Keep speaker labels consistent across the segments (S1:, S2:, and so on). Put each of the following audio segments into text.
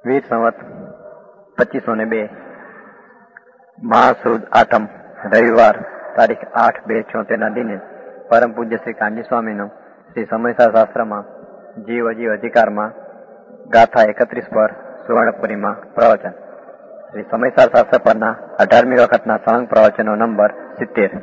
S1: વીર સંવત 2502 મહાસુદ આઠમ રવિવાર તારીખ 8/2/76 દિને પરમ પૂજ્ય શ્રી કાનજી સ્વામીનું શ્રી સમયસાર શાસ્ત્રમાં જીવ અજીવ અધિકારમાં ગાથા 31 પર સુવર્ણપુરીમાં પ્રવચન. શ્રી સમયસાર શાસ્ત્ર પરના 18મી વખતના સળંગ પ્રવચનો નંબર 70.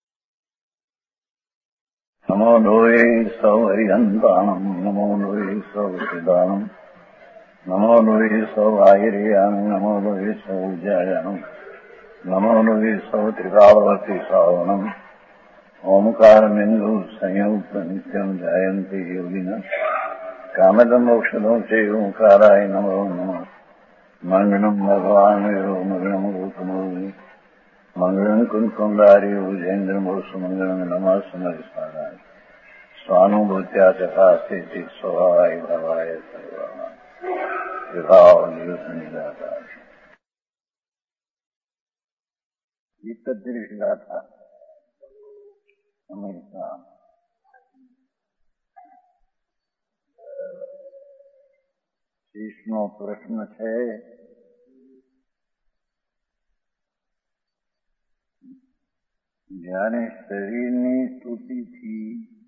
S2: નમો લોહે સૌ હરિહંતાણમ નમો લોહે સૌ સિદ્ધાણમ નમો લોહે સૌ આયર્યામ નમો લોહે સૌ જયામ નમો લોહે સૌ ત્રિકાવર્તી શ્રાવણમ ઓમકારમેન્દુ સંયુક્ત નિત્યમ જાયંતી યોગિના કામદમ મોક્ષદો છે ઓંકારાય નમો નમઃ. મંગળમ ભગવાન મંગળમ ગૌતમોની મંગળમ કુંકુંડારી ઉજેન્દ્રમો સુમંગળમ નમઃ સમરિસ્મરાય સ્વાનુભૂત્યા ચકાસ્તે સ્વભાવાય ભાવાય સર્વમાં વિભાવ નિદાતા. 31 ગાથા. હંમેશા શીશનો પ્રશ્ન છે, જ્યારે શરીરની સ્તુતિથી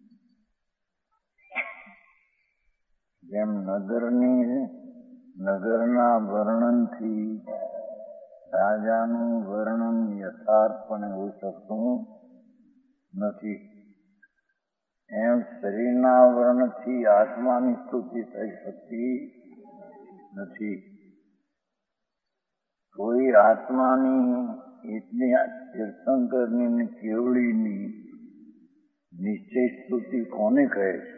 S2: જેમ નગરના વર્ણનથી રાજાનું વર્ણન યથાર્થપણે હોઈ શકતું નથી, એમ શરીરના વર્ણનથી આત્માની સ્તુતિ થઈ શકતી નથી. કોઈ આત્માની એટલે તીર્થંકરની કેવડીની નિશ્ચય સ્તુતિ કોને કહે છે?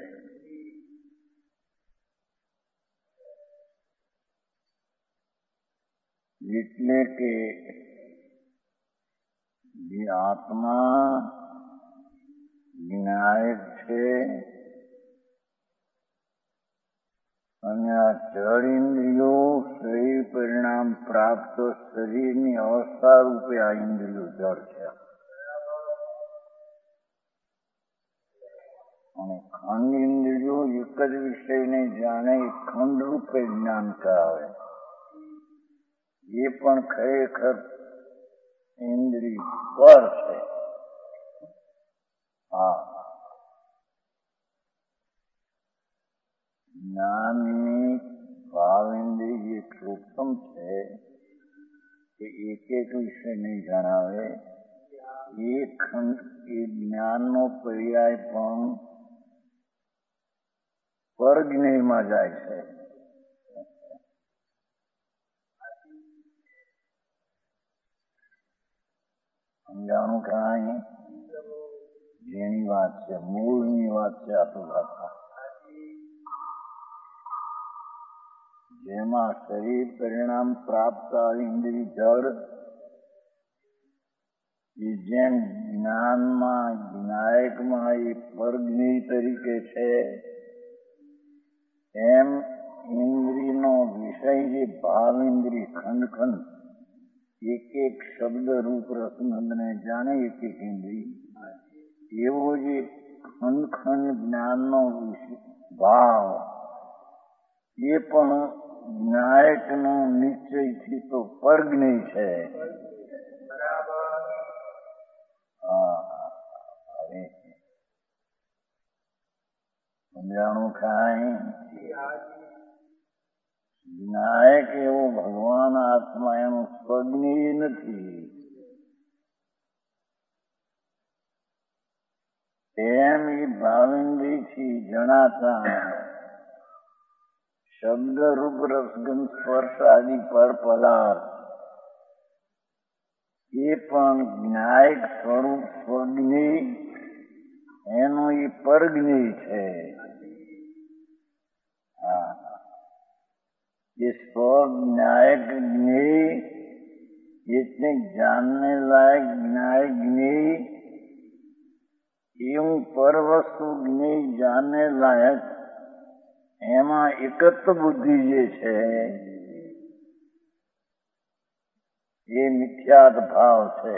S2: એટલે કે જે આત્મા વિનાયક છે અને આ જળ ઇન્દ્રિયો શરીર પરિણામ પ્રાપ્ત શરીરની અવસ્થા રૂપે આ ઇન્દ્રિયો જળ છે અને ખંડ ઇન્દ્રિયો એક જ વિષયને જાણે ખંડ રૂપે જ્ઞાન કરાવે. એ પણ ખરેખર ઇન્દ્રિય પર છે. જ્ઞાનની ભાવેન્દ્રિય એટલું ઉત્તમ છે કે એક વિષયને જણાવે. એ જ્ઞાનનો પર્યાય પણ પરજ્ઞેયમાં જાય છે. સમજાણું કાંઈ? જેની વાત છે, મૂળની વાત છે આ તો ગાથા. જેમાં શરીર પરિણામ પ્રાપ્ત ઇન્દ્રિય જળ એ જેમ જ્ઞાનમાં વિનાયકમાં એ પરજ્ઞેય તરીકે છે, એમ ઇન્દ્રિયનો વિષય જે ભાવ ઇન્દ્રિય ખંડ એક શબ્દ રૂપ રસનંદને જાણે એક ઇન્દ્રિય, એવો જે ખંડ જ્ઞાનનો ભાવ એ પણ વિનાયકનો નિશ્ચયથી તો પરજ્ઞેય છે. સમજાણું કાંઈ? વિનાયક એવો ભગવાન આત્મા એનું સ્વજ્ઞેય નથી. તેમ એ ભાવેન્દ્રિયથી જણાતા શબ્દ રૂપ રસગંધ સ્પર્શ આદિ પર પદાર્થ એ પણ જ્ઞાયક સ્વરૂપ સ્વજ્ઞેય એનું એ પરજ્ઞેય છે. એ સ્વજ્ઞાયક જ્ઞેય એટલે જાણને લાયક જ્ઞાયક જ્ઞેય એવું પરવસ્તુ જ્ઞેય જાણને લાયક એમાં એકત્વ બુદ્ધિ જે છે એ મિથ્યાત ભાવ છે.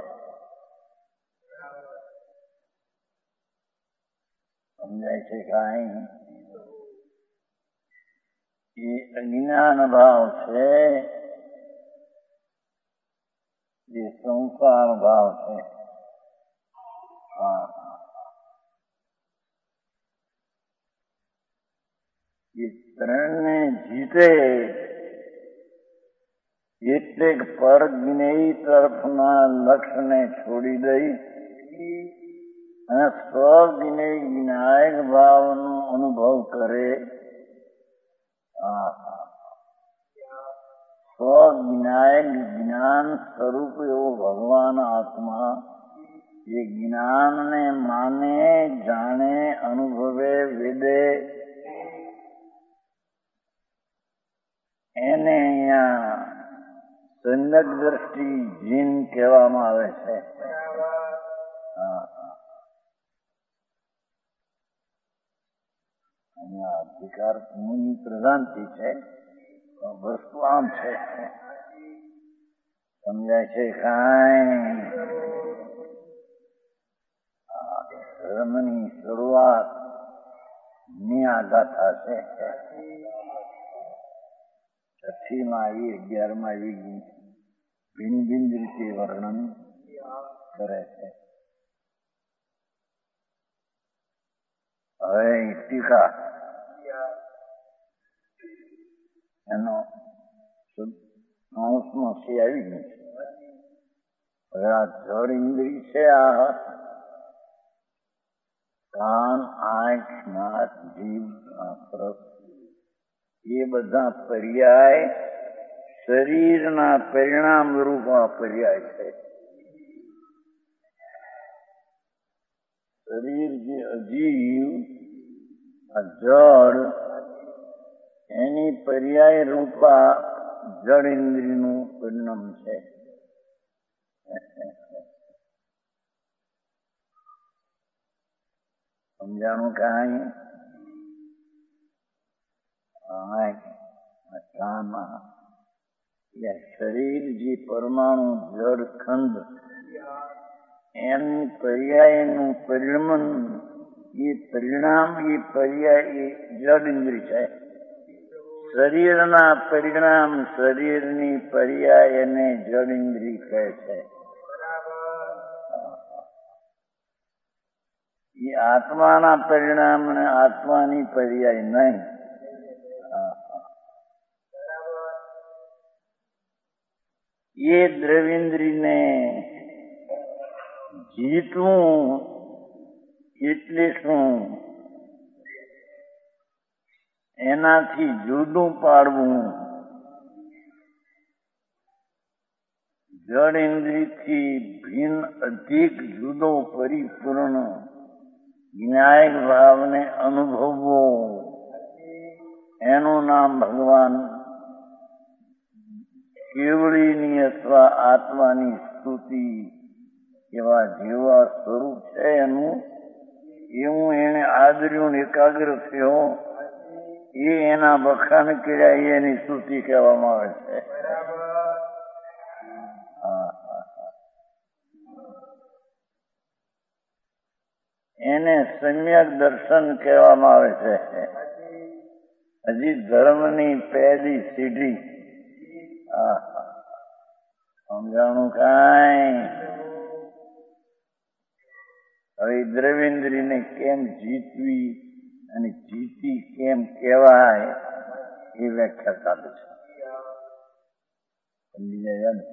S2: સમજાય છે કાંઈ? એ અજ્ઞાન ભાવ છે, એ સંસાર ભાવ છે. એ ત્રણને જીતે એટલે પર જ્ઞેય તરફના લક્ષ્યને છોડી દઈ અને સ્વજ્ઞેય જ્ઞાયક ભાવનો અનુભવ કરે. સ્વજ્ઞાયક જ્ઞાન સ્વરૂપ એવો ભગવાન આત્મા એ જ્ઞાનને માને, જાણે, અનુભવે, વેદે, એને અહીંયા સમ્યક દ્રષ્ટિ જીન કહેવામાં આવે છે. અહીંયા અધિકાર મુનિ પ્રધાનથી છે, વસ્તુ આમ છે. સમજાય છે? કાંઈ ધર્મની શરૂઆત ની આ ગાથા છે. 6માં આવી, 11માં આવી, ભિન્ન ભિન્ન રીતે વર્ણન કરે છે. હવે ટીકા એનો 9મો છે આવી ગયું છે. હવે આ જળ ઇન્દ્રિય છે, આ કાન, આંખ, નાક, જીભ, રસ, એ બધા પર્યાય શરીરના પરિણામ રૂપ પર્યાય છે. શરીર જે અજીવ, આ જળ, એની પર્યાય રૂપા જળ ઇન્દ્રિયનું પરિણામ છે. સમજાણું? કાંઈ શરીર જે પરમાણુ જળ ખંડ એમની પર્યાયનું પરિણમન, એ પરિણામ, એ પર્યાય એ જળ ઇન્દ્રિય છે. શરીરના પરિણામ, શરીરની પર્યાય એને જળ ઇન્દ્રિય કહે છે. એ આત્માના પરિણામ અને આત્માની પર્યાય નહીં. એ દ્રવ્યેન્દ્રિયને જીતવું એટલે શું? એનાથી જુદું પાડવું. જળ ઇન્દ્રિયથી ભિન્ન, અધિક જુદો, પરિપૂર્ણ જ્ઞાયક ભાવને અનુભવવો, એનું નામ ભગવાન કેવળીની અથવા આત્માની સ્તુતિ. એવા જેવા સ્વરૂપ છે એનું, એવું એને આદર્યું, એકાગ્ર થયો, એ એના વખાણ કર્યા, એની સ્તુતિ કહેવામાં આવે છે. એને સમ્યક દર્શન કહેવામાં આવે છે. હજી ધર્મની પહેલી સીઢી. સમજાણું? કાંઈ હવે દ્રવ્યેન્દ્રિયને કેમ જીતવી અને જીતી કેમ કહેવાય એ વ્યાખ્યા ચાલુ છે. સમજી જાય ને?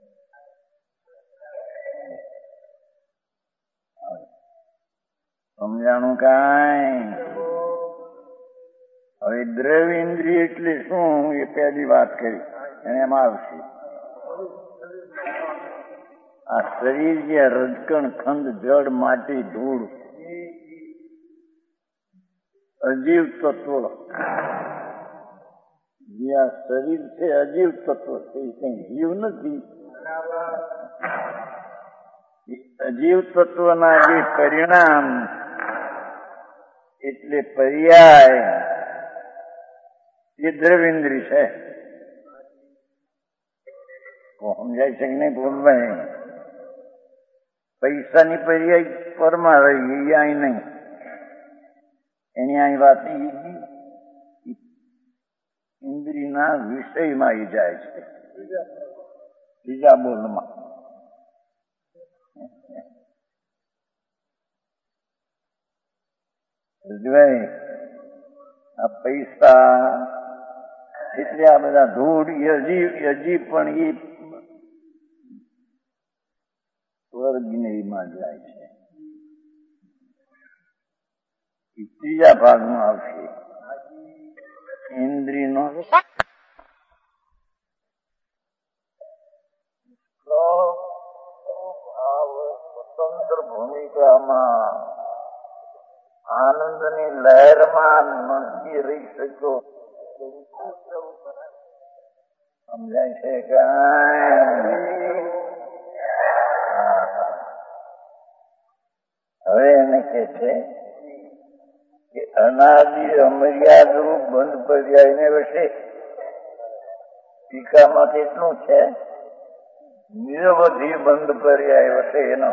S2: સમજાણું? કાંઈ હવે દ્રવ્યેન્દ્રિય એટલે શું એ પહેલી વાત કરી, અને એમાં આવશે આ શરીર જે રજકણ, ખંડ, જળ, માટી, ધૂળ, અજીવ તત્વ, જે આ શરીર છે અજીવ તત્વ છે, એ કઈ જીવ નથી. અજીવ તત્વના જે પરિણામ એટલે પર્યાય એ દ્રવ્યેન્દ્રિય છે. સમજાય છે કે નહીં? બોલભાઈ, પૈસાની પર્યાય પરમાં રહી, એ અહીં નહીં. એની અહીં વાત ઇન્દ્રિયના વિષયમાં એ જાય છે, બીજા બોલમાં. આ પૈસા એટલે આ બધા ધૂળ હજી પણ એ સ્વર્ગમાં જાય છે. એ ત્રીજા ભાગમાં આવશે. ઇન્દ્રિયનો સ્વતંત્ર ભૂમિકામાં આનંદની લહેરમાં નથી રહી શક્યો. સમજાય છે કે હવે એને કે છે કે અનાદિ અમર્યાદ રૂપ બંધ પર્યાયને વશે. ટીકામાં કેટલું છે? નિરવધિ બંધ પર્યાય વશે એનો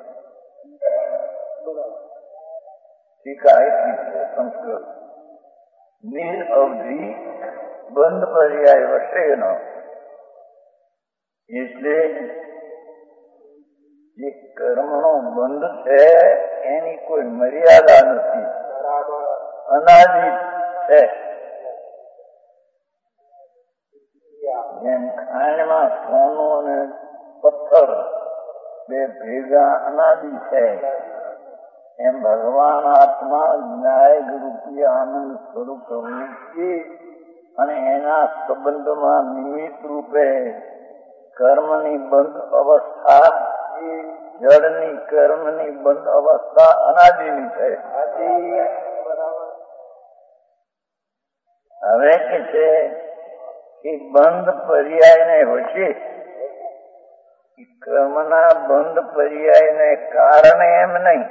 S2: ટીકા એટલી છે સંસ્કૃત. નિરવધિ બંધ પર્યાય વશે એનો એટલે જે કર્મનો બંધ છે એની કોઈ મર્યાદા નથી, અનાદિ છે. જેમ ખાંડમાં સોનું અને પથ્થર બે ભેગા અનાદિ છે, એમ ભગવાન આત્મા જ્ઞાયક રૂપી આનંદ સ્વરૂપ પ્રવૃત્તિ અને એના સંબંધમાં નિમિત્ત રૂપે કર્મની બંધ અવસ્થા, જળની કર્મની બંધ અવસ્થા અનાદિની છે. હવે કે છે કે બંધ પર્યાયને વચ્ચે કર્મના બંધ પર્યાયને કારણે એમ નહીં,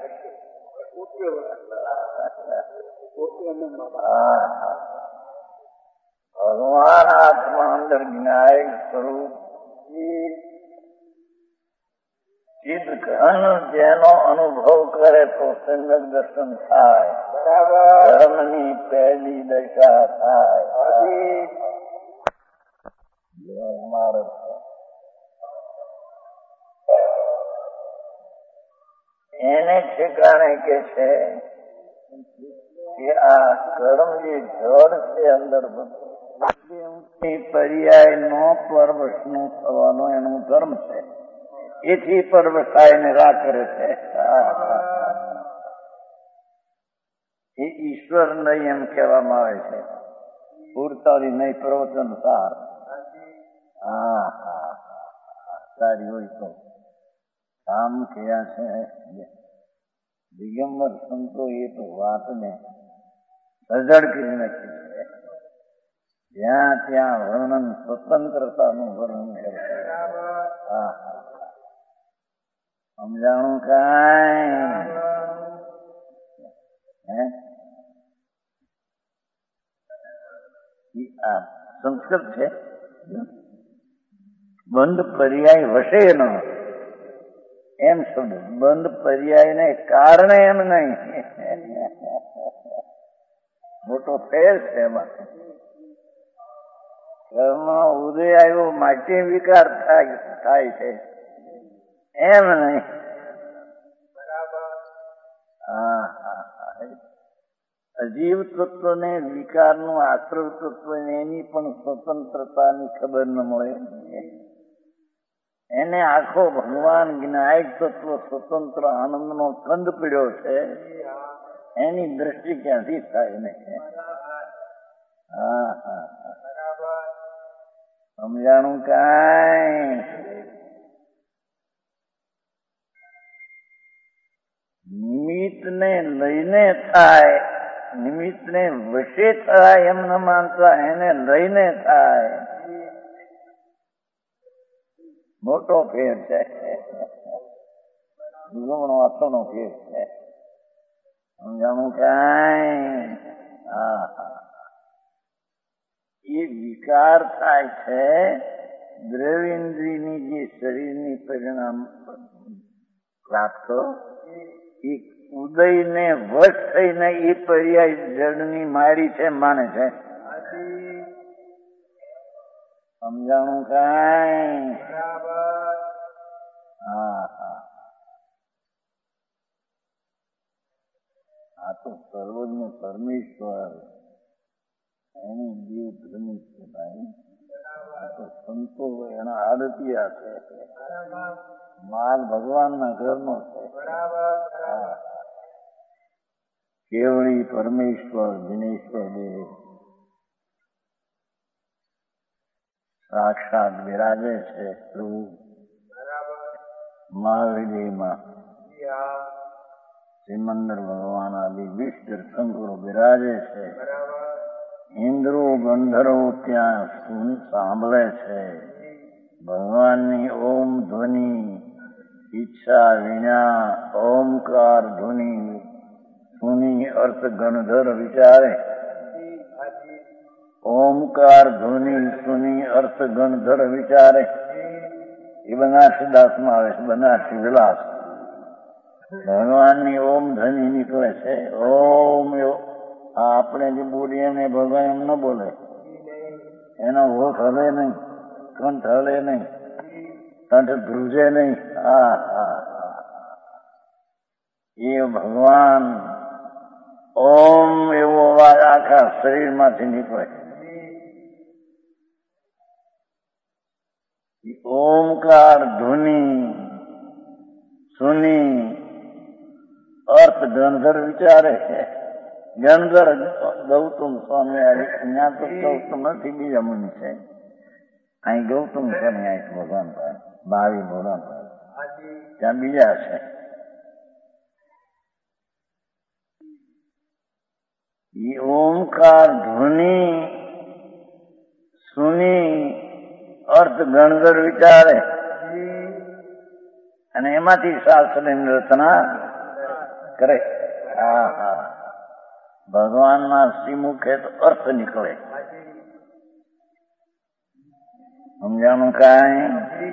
S2: ભગવાન આત્મા અંદર જ્ઞાયક સ્વરૂપ ચિત્ત ઘન જેનો અનુભવ કરે તો સંજ્ઞક દર્શન થાય, ધર્મની પહેલી દશા થાય. એને ઠેકાણે કે છે કે આ કર્મ જે જળ છે અંદર પર્યાય નો પરવશનું થવાનો એનું ધર્મ છે, એથી પરવશાય નિરાકરે છે. એ ઈશ્વર નહીં એમ કહેવામાં આવે છે. પૂરતારી નહીં પ્રવચન સાર. સારી હોય તો કામ કર્યા છે દિગંબર સંતો એ તો વાતને સજળ કરી નાખી છે. જ્યાં ત્યાં વર્ણન સ્વતંત્રતાનું વર્ણન કરશે. સમજાણું કાંઈ આ સંસ્કૃત છે. બંધ પર્યાય વશે નો એમ સમજો, બંધ પર્યાય ને કારણે એમ નહીં. મોટો ફેર છે એમાં. ઘરમાં ઉદય આવ્યો માટે વિકાર થાય છે એમ નહીં. અજીવ તત્વ ને વિકારનું આશ્રવ તત્વ એની પણ સ્વતંત્રતાની ખબર ન મળે. એને આખો ભગવાન જ્ઞાયક તત્વ સ્વતંત્ર આનંદનો કંદ પીડ્યો છે, એની દ્રષ્ટિ ક્યાંથી થાય ને? સમજાણું કાંઈ? નિમિત્ત ને લઈને થાય, નિમિત્ત ને વશે થાય એમ ન માનતા, એને લઈને થાય. મોટો ફેર છે, દુગમણો અથડો ફેર છે. સમજાણું કાંઈ? એ વિકાર થાય છે દ્રવ્યેન્દ્રિયની જે શરીરની પરિણામ પ્રાપ્ત, એ ઉદયને વશ થઈને એ પર્યાય જળની મારી છે માને છે. સમજાણું કાંઈ? હા હા, આ તો સર્વજ્ઞ પરમેશ્વર એની જીવ ધ્વનિ છે ભાઈ. આ તો સંતો એના આડતિયા છે, માલ ભગવાનના ઘરનો છે. કેવળી પરમેશ્વર દિનેશ્વર દેવ સાક્ષાત બિરાજે છે પ્રભુ મહાવિજયમાં. સિમંદર ભગવાન આદિ 20 તીર્થંકરો બિરાજે છે. ઇન્દ્રો ગંધર્વો ત્યાં સાંભળે છે ભગવાનની ઓમ ધ્વનિ. ઈચ્છા વિના ઓમકાર ધ્વનિ સુની અર્થ ગણધર વિચારે. ઓમકાર ધ્વનિ સુની અર્થ ગણધર વિચારે. એ બનારસીદાસમાં આવે છે, બનારસી વિલાસ. ભગવાનની ઓમ ધ્વનિ નીકળે છે. ઓમ આપણે જે બોલીએ ને ભગવાન એમ ન બોલે, એનો હોઠ હલે નહીં, કંઠ હલે નહીં, કંઠ ધ્રુજે નહીં. હા હા, એ ભગવાન ઓમ એવો અવાજ આખા શરીરમાંથી નીકળે. ઓમકાર ધ્વનિ સુની અર્થ ગણધર વિચારે. ગણધર ગૌતમ સ્વામી અહીંયા તો ગૌતમ નથી, બીજા મુનિ છે. અહીં ગૌતમ સ્વામી અહીં ભગવાન પાસે 22 ભગવાન પાસે, ત્યાં બીજા છે. એ ઓમકાર ધ્વનિ સુની અર્થ ગણધર વિચારે અને એમાંથી શાસ્ત્રની રચના કરે. હા હા, ભગવાનના શ્રીમુખે તો અર્થ નીકળે. સમજાણું કાંઈ?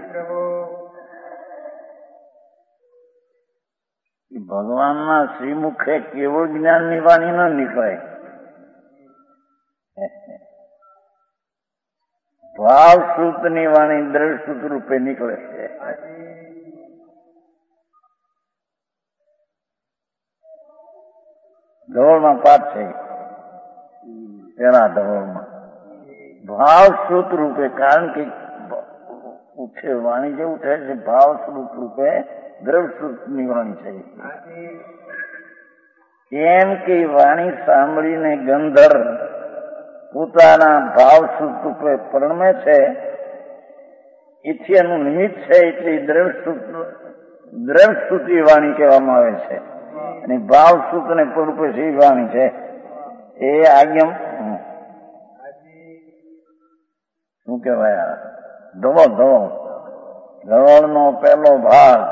S2: ભગવાનના શ્રીમુખે કેવળ જ્ઞાનની વાણી ન નીકળે, ભાવશ્રુતની વાણી દ્રઢશ્રુત રૂપે નીકળે છે. ધોળમાં પાઠ છે, પેલા ધોળમાં ભાવશ્રુત રૂપે. કારણ કે ઉઠે વાણી જે ઉઠે છે ભાવશ્રુત રૂપે, દ્રઢશ્રુતની વાણી છે. કેમ કે વાણી સાંભળીને ગંધર પોતાના ભાવશ્રુત રૂપે પરણમે છે, એથી એનું નિમિત્ત છે. એટલે દ્રઢશ્રુતિ વાણી કહેવામાં આવે છે. અને ભાવશ્રુતને રૂપે છે એ વાણી છે. એ આજ્ઞમ શું કહેવાય? ધવળનો પહેલો ભાગ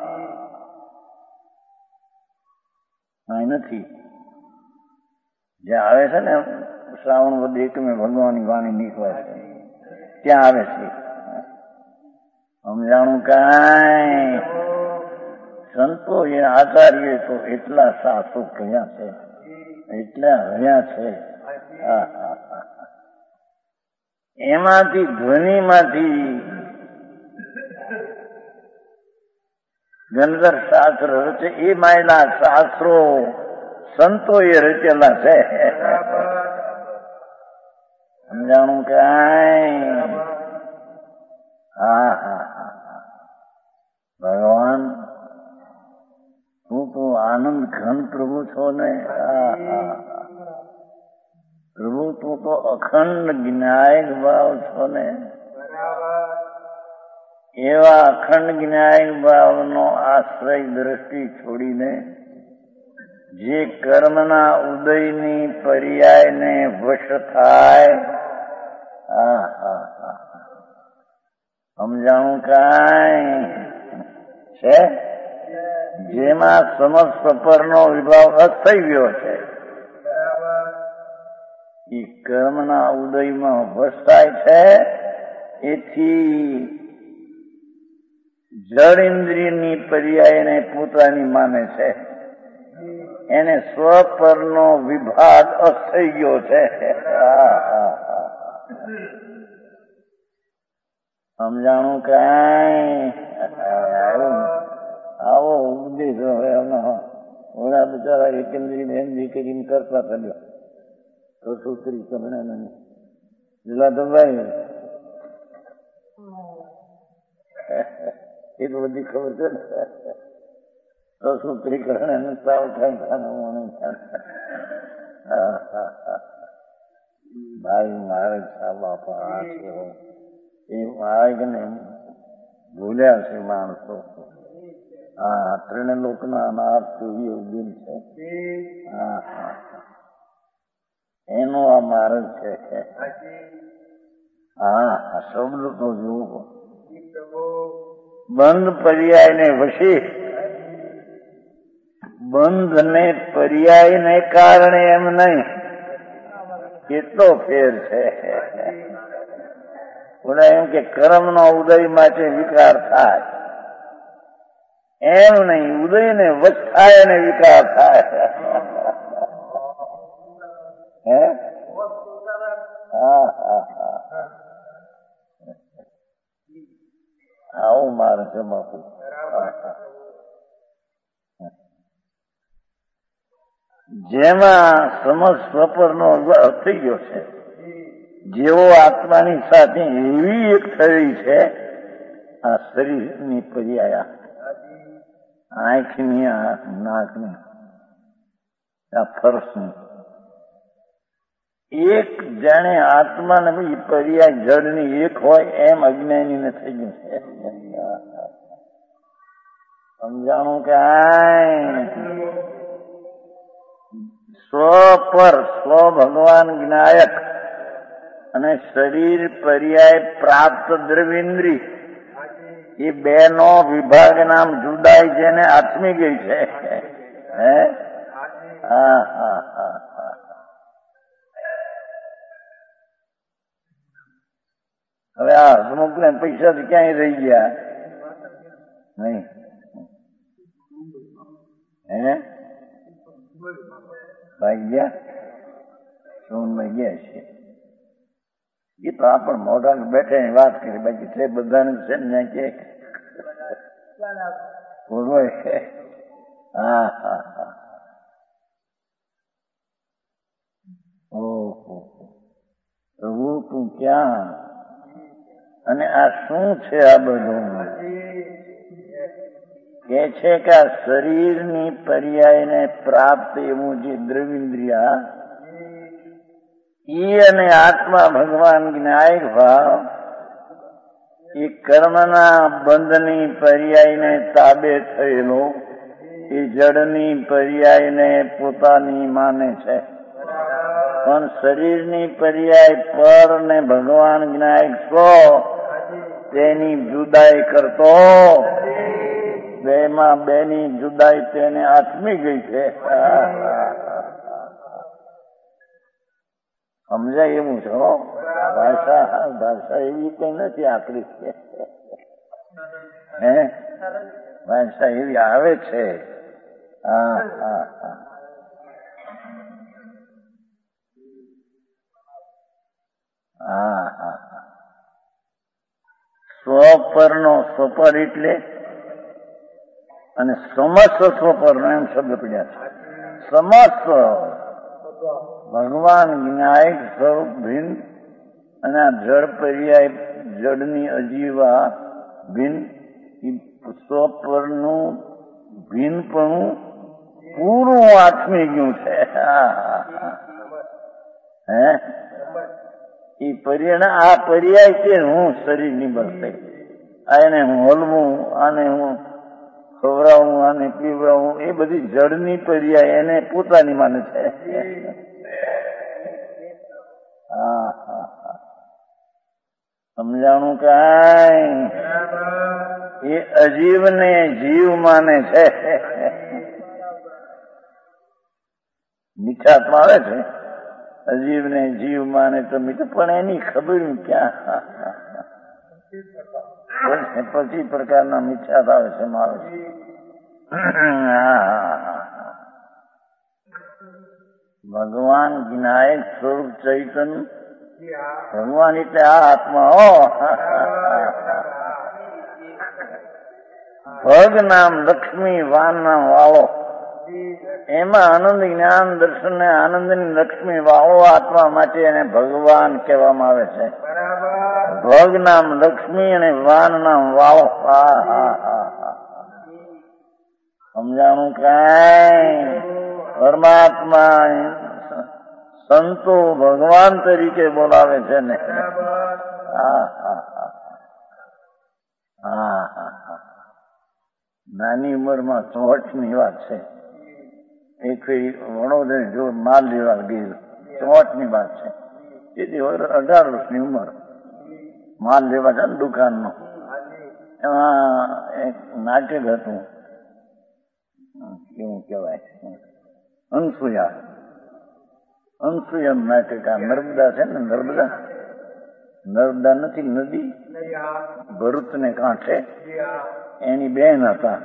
S2: અહીં નથી. જ્યાં આવે છે ને શ્રાવણ વદ એકમે ભગવાનની વાણી નીકળે છે, ત્યાં આવે છે. સમજાણું કાંઈ? સંતો એ આચાર્ય તો એટલા સાસુ કહ્યા છે, એટલા રહ્યા છે. હા હા હા, એમાંથી ધ્વનિમાંથી ગંધર શાસ્ત્ર રચે. એ માયલા શાસ્ત્રો સંતો એ રચેલા છે. સમજાણું કાંઈ? હા હા હા, ભગવાન તું તો આનંદ ઘન પ્રભુ છો ને. હા હા, પ્રભુ તું તો અખંડ જ્ઞાયક ભાવ છો ને. એવા અખંડ જ્ઞાયક ભાવનો આશ્રય દ્રષ્ટિ છોડીને જે કર્મના ઉદયની પર્યાયને વશ થાય. હા હા હા, સમજાણું કાંઈ? છે જેમાં સમસ્ત પરનો વિભાવ અસ્થૈવ્યો છે, એ કર્મના ઉદયમાં વશ થાય છે. એથી જડ ઇન્દ્રિયની પર્યાયને પોતાની માને છે. એને સ્વપરનો વિભાગ અસ્થઈ ગયો છે. સમજાણું કાંઈ આવો ઉપદેશ હવે ઓલા બિચારા એકંદરી બેન દીકરીને કરતા કર્યો તો છોકરી તમને નહીં જલાધભાઈ એ તો બધી ખબર છે ને તો છોકરી કરણે સાવ ખાવાનું ભાઈ મારે બાપા એ માર્ગને ભૂલ્યા છે માણસો. હા, ત્રણ લોકના નાથ એવું દિલ છે. એનો આ માર્ગ છે. હા, શબ્દ તો જુઓ. બંધ પર્યાય ને વશી, બંધ ને પર્યાય ને કારણે એમ નહીં, કેટલો ફેર છે. ઓલા એમ કે કર્મનો ઉદય માટે વિકાર થાય, એમ નહીં, ઉદય ને વચ થાય અને વિકાર થાય. હે આવું મારે છે બાપુ. જેમાં સમજ સ્વપરનો થઈ ગયો છે, જેવો આત્માની સાથે એવી એક થયેલી છે આ શરીરની પર્યાયા, આંખની, આ નાકની, આ ફરસની, એક જાણે આત્મા ને પર્યાય જળની એક હોય એમ અજ્ઞાનીને થઈ ગયું છે. સમજાણું કે સ્વ પર સ્વ ભગવાન જ્ઞાયક અને શરીર પર્યાય પ્રાપ્ત દ્રવિન્દ્રી એ બે નો વિભાગ નામ જુદાઈ જેને આત્મી ગઈ છે. હે હા હા હા. હવે આ અમુક ને પૈસા તો ક્યાંય રહી ગયા નહીં. હે ભાઈ ગયા સોનમાં ગયા છે. એ તો આપણ મોઢા બેઠે વાત કરી, બાકી છે બધાને છે ને કે હા હા હા. ઓહો, પ્રભુ તું ક્યાં? અને આ શું છે આ બધું? કે છે કે આ શરીરની પર્યાયને પ્રાપ્ત એવું જે દ્રવિન્દ્રિયા ઈ અને આત્મા ભગવાન જ્ઞાયક ભાવ એ કર્મના બંધની પર્યાયને તાબે થયેલો એ જડની પર્યાયને પોતાની માને છે, પણ શરીરની પર્યાય પર ને ભગવાન જ્ઞાયક સ્વ તેની જુદાઈ કરતો, બેમાં બેની જુદાઈ તેને આત્મી ગઈ છે. સમજાય એવું છે. ભાષા એવી કઈ નથી આકરી છે. હે ભાષા એવી આવે છે. હા હા હા. હા હા હા. સ્વપરનો સ્વપર એટલે અને સમસ્ત સ્વપરનો એમ શબ્દ પડ્યા છે. સમસ્ત ભગવાન જ્ઞાયક સ્વરૂપ ભિન્ન અને આ જળ પર્યાય જળની અજીવા ભિન્ન, સ્વપરનું ભિન્નપણું પૂરું આત્મી ગયું છે. હે એ પર્યાય, આ પર્યાય છે હું શરીરની બનશે, એને હું હલવું, આને હું ખવડાવું, આને પીવડાવું, એ બધી જળની પર્યાય એને પોતાની માને છે. હા હા હા. સમજાણું કાંઈ? એ અજીવને જીવ માને છે. મીઠાત્મા આવે છે, અજીવને જીવ માને તો મીઠું, પણ એની ખબર ક્યાં? પછી પ્રકારના મિથ્યાત આવે છે મારે. ભગવાન જ્ઞાયક સ્વરૂપ ચૈતન્ય, ભગવાન એટલે આ આત્મા. ભગ નામ લક્ષ્મી વાન નામ વાળો, એમાં આનંદ જ્ઞાન દર્શન ને આનંદની લક્ષ્મી વાળો આત્મા માટે એને ભગવાન કહેવામાં આવે છે. ભગ નામ લક્ષ્મી અને વાન નામ વાળો. સમજાણું કાંઈ? પરમાત્મા સંતો ભગવાન તરીકે બોલાવે છે ને. નાની ઉંમરમાં 64ની વાત છે. એક વડોદરા જો માલ લેવા ગયું, 64ની વાત છે. તેથી 18 વર્ષની ઉંમર, માલ લેવા છે ને દુકાનનો. એમાં એક નાટક હતું, કેવું કહેવાય, અનસુયા નાટક. આ નર્મદા છે ને, નર્મદા નથી નદી, ભરૂચને કાંઠે એની બેન હતા.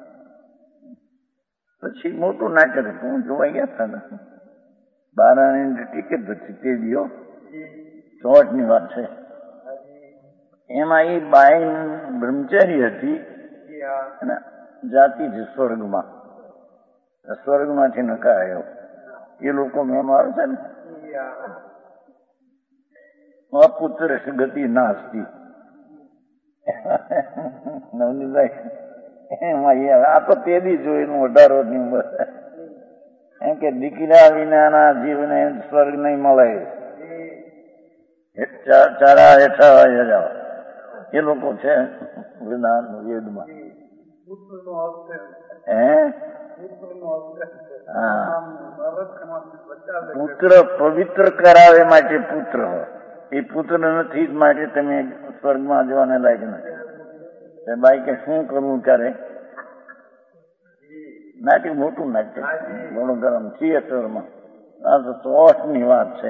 S2: પછી મોટું નાટક હતું, જોવા ગયા હતા. બારાની ટિકિટ હતી તે દિયો, 64ની વાત છે. એમાં એ બાઈ બ્રહ્મચારી હતી અને જાતિ છે સ્વર્ગમાં. સ્વર્ગમાંથી નકારાયો. એ લોકો મેમ આવે છે ને, પુત્ર ગતિ નાસ્તી. નવનીભાઈ એમાં આ તો તેદી જોયેલું 18 વર્ષની ઉંમર. એમ કે દીકરા વિનાના જીવને સ્વર્ગ નહીં મળે, ચારા હેઠા જાવ. એ લોકો છે વેદમાં. પુત્ર પવિત્ર કરાવે માટે પુત્ર, એ પુત્ર નથી માટે તમે સ્વર્ગમાં જવાને લાયક નથી. બાઈ કે શું કરવું ત્યારે? નાટ્ય મોટું નાટ્ય વડોદરા થિયેટરમાં. આ તો 64ની વાત છે.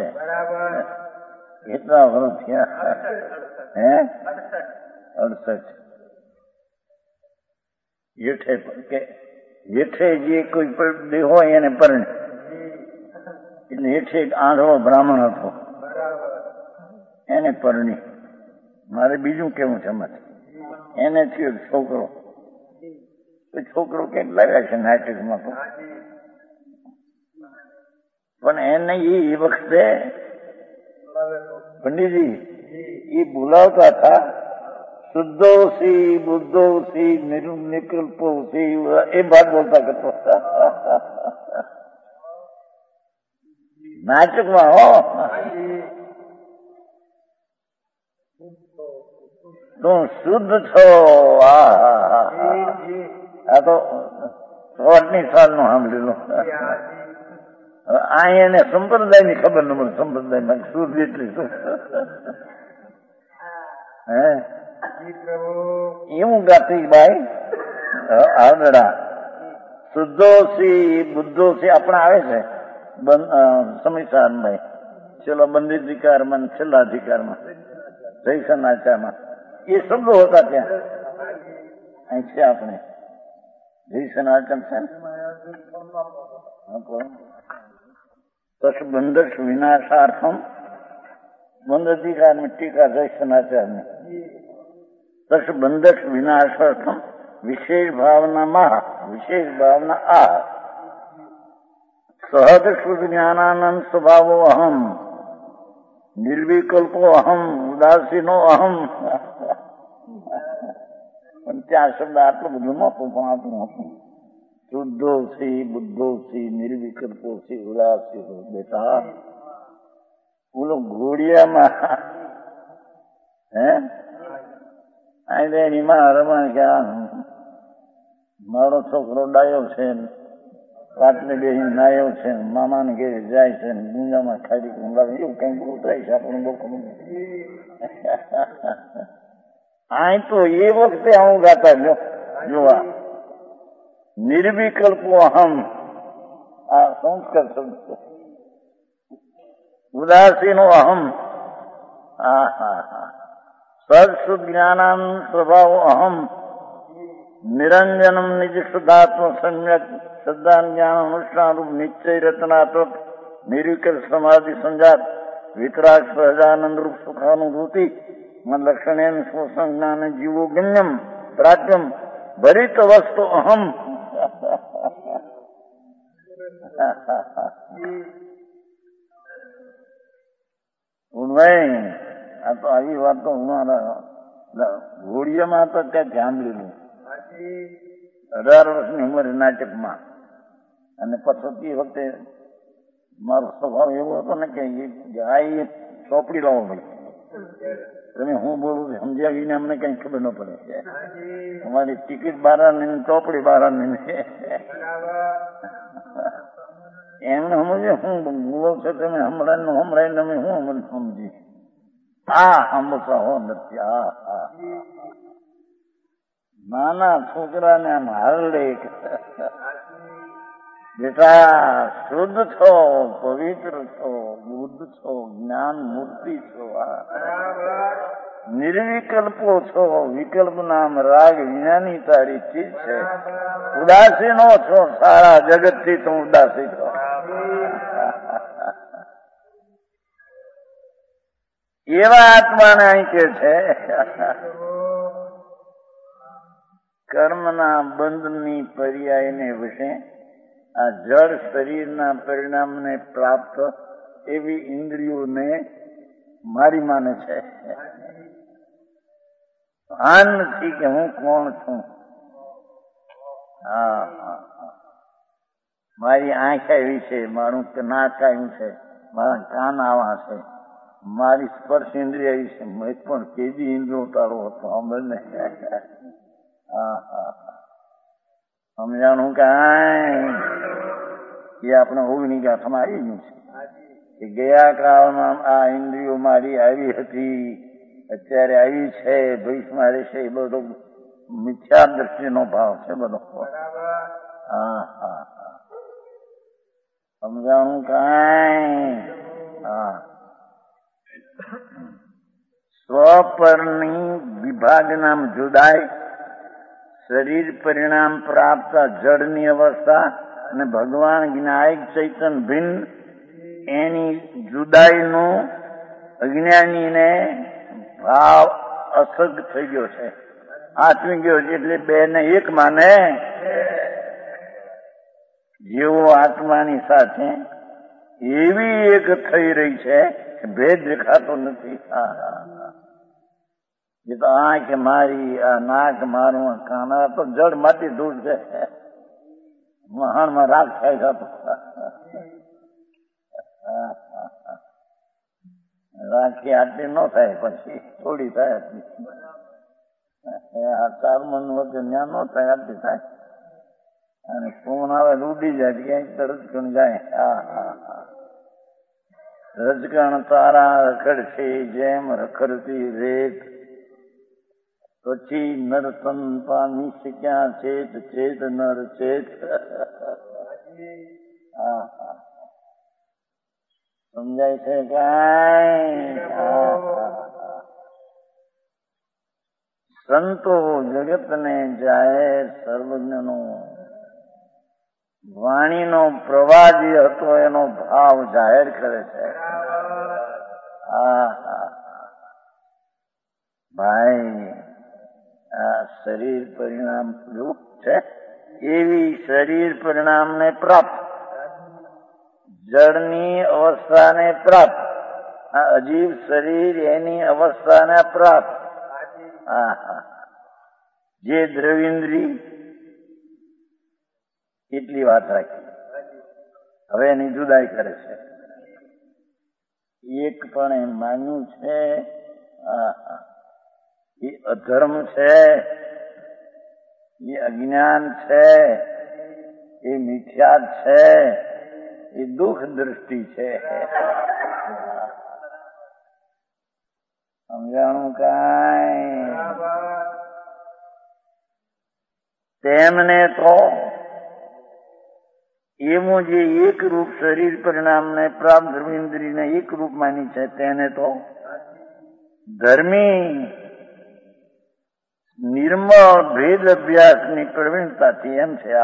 S2: કેટલા વર્ષ થયા? 68. હેઠે જે કોઈ દેહ હોય એને પરણે, એટલે હેઠે એક આંધળો બ્રાહ્મણ હતો, એને પરણી. મારે બીજું કેવું છે એમાંથી. એને થયો છોકરો. છોકરો કેમ લાગ્યા છે નાટકમાં તો, પણ એને એ વખતે પંડિતજી એ બોલાવતા હતા શુદ્ધોસી બુદ્ધોસી નિકલ્પોસી, એ વાત બોલતા કરતો હતા નાટકમાં. હો તું શુદ્ધ છો. આ તો 64ની સાલનું સાંભળેલું. આ એને સંપ્રદાય ની ખબર ન મળે. સંપ્રદાયમાં શુદ્ધ એટલે શું? એવું ગાતી બાઈ આવડડા. શુદ્ધોસી બુદ્ધોસી આપણે આવે છે સમીસારભાઈ, છેલ્લા બંદી અધિકારમાં, છેલ્લા અધિકારમાં, જયસન આચારમાં એ શબ્દો હતા ત્યાં. અહીં છે આપણે જયસન આચર છે ને, બંધશ વિનાશાર્થમ બંધ અધિકાર ટીકા જયસન આચારની. બંધશ વિનાશાર્થમ વિશેષ ભાવના આ સહજ શુદ્ધ જ્ઞાનાનંદ સ્વભાવો અહમ, નિર્વિકલ્પો અહમ, ઉદાસીનો અહમ. પણ ત્યાં શબ્દ આટલું બધું નહોતું, પણ આટલું હતું. શુદ્ધોસી બુદ્ધોસી નિર્વિકલ્પોસી ઉદાસી. બેટા ઓલો ઘોડિયામાં એની માં રમણ ક્યાં મારો છોકરો ડાયો છે, પાટલે બેસી નાયો છે, મામા ને ઘેર જાય છે, ગુંજામાં ખાલી ઊંઘાવે, એવું કઈ ઉતરાય છે આપણને બહુ ખબર. આ તો એ વખતે હું ગાતા જોવા નિર્વિકલ્પો અહમ, આ સંસ્કાર શબ્દ. ઉદાસીનો અહમ, સદશુદ્ધ જ્ઞાનામ સ્વભાવ અહમ, નિરંજનમ નિજ શુદ્ધાત્મ સમ્યક શ્રદ્ધા જ્ઞાન અનુષ્ઠાન રૂપ નિશ્ચય રત્નાત્મક નિર્વિકલ્પ સમાધિ સંજાત વિતરાગ સહજાનંદ રૂપ સુખાનુભૂતિ લક્ષણેન સ્વસંજ્ઞાન જીવો ગમ્યમ પ્રાપ્યમ ભરિત વસ્તુ અહમ. ભાઈ આ તો આવી વાત તો અમારા ઘોડિયામાં તો ત્યાં સાંભળેલું 18 વર્ષની ઉંમરે નાટકમાં. અને પછી એ વખતે મારો સ્વભાવ એવો હતો ને કે આ ચોપડી લાવો પડે. તમે હું બોલું સમજાવીને અમને કઈ ખબર ન પડે. અમારી ટિકિટ બારાની ચોપડી બારાની એમને સમજે હું બોલો છો તમે હમણાં તમે હું સમજી સાંભળતા હો નથી. નાના છોકરાને આમ હારડે બેટા શુદ્ધ છો, પવિત્ર છો, બુદ્ધ છો, જ્ઞાન મૂર્તિ છો, નિર્વિકલ્પો છો, વિકલ્પ નામ રાગ વિનાની તારી ચીજ છે. ઉદાસી નો છો, સારા જગત થી તું ઉદાસી છો. એવા આત્માને અહીં કે છે કર્મના બંધની પર્યાયને વિશે આ જળ શરીરના પરિણામને પ્રાપ્ત એવી ઇન્દ્રિયોને મારી માને છે. ભાન નથી કે હું કોણ છું. મારી આંખ આવી છે, મારું નાક આવ્યું છે, મારા કાન આવા છે, મારી સ્પર્શ ઇન્દ્રિય આવી છે. મેં પણ કેદી ઇન્દ્રિયો તારો હતો અમને સમજાણું કાંઈ એ આપણે ઓગણી ગાંઠમાં આવી ગયું છે કે ગયા કાળમાં આ ઇન્દ્રિયો મારી આવી હતી, અત્યારે આવી છે, ભવિષ્યમાં રહેશે. એ બધો મિથ્યા દ્રષ્ટિનો ભાવ છે બધો. સમજાણું કાંઈ. સ્વપરની વિભાગ નામ જુદાઈ, શરીર પરિણામ પ્રાપ્ત જળની અવસ્થા અને ભગવાન જ્ઞાયક ચૈતન ભિન્ન એની જુદાઈનું અજ્ઞાનીને ભાવ અસગ થઈ ગયો છે. આત્મી ગયો છે એટલે બે ને એક માને. જેવો આત્માની સાથે એવી એક થઈ રહી છે કે ભેદ દેખાતો નથી. એ તો આંખ મારી, આ નાક મારું, આ કાન, તો જળ માંથી દૂર છે. મહાણમાં રાગ થાય છે. રાખી આટલી ન થાય, પછી થોડી થાય. આ 4 મન વખતે ત્યાં ન થાય, આટલી થાય. અને ફોન આવે ઉડી જાય, ક્યાંક તરત કણ જાય. રજકણ તારા રખડશે જેમ રખડતી રેત, પછી નરતન પામી શક્યા ચેત ચેત નર ચેત. સમજાય છે કાંઈ. સંતો જગતને જાહેર સર્વજ્ઞનો વાણીનો પ્રવાહ જે હતો એનો ભાવ જાહેર કરે છે. ભાઈ આ શરીર પરિણામ રૂપ છે, એવી શરીર પરિણામને પ્રાપ્ત, જળની અવસ્થાને પ્રાપ્ત, આ અજીબ શરીર એની અવસ્થાને પ્રાપ્ત. જે દ્રવિન્દ્રી એટલી વાત રાખી. હવે એની જુદાઈ કરે છે. એક પણ એમ માન્યું છે એ અધર્મ છે, એ અજ્ઞાન છે, એ મિથ્યા છે, એ દુઃખ દ્રષ્ટિ છે. સમજાણું કાંઈ. તેમને તો એવું જે એક રૂપ શરીર પરિણામને પ્રાપ્ત ધર્મેન્દ્રિયને એક રૂપ માની છે, તેને તો ધર્મી નિર્મળ ભેદ અભ્યાસની પ્રવીણતાથી એમ છે.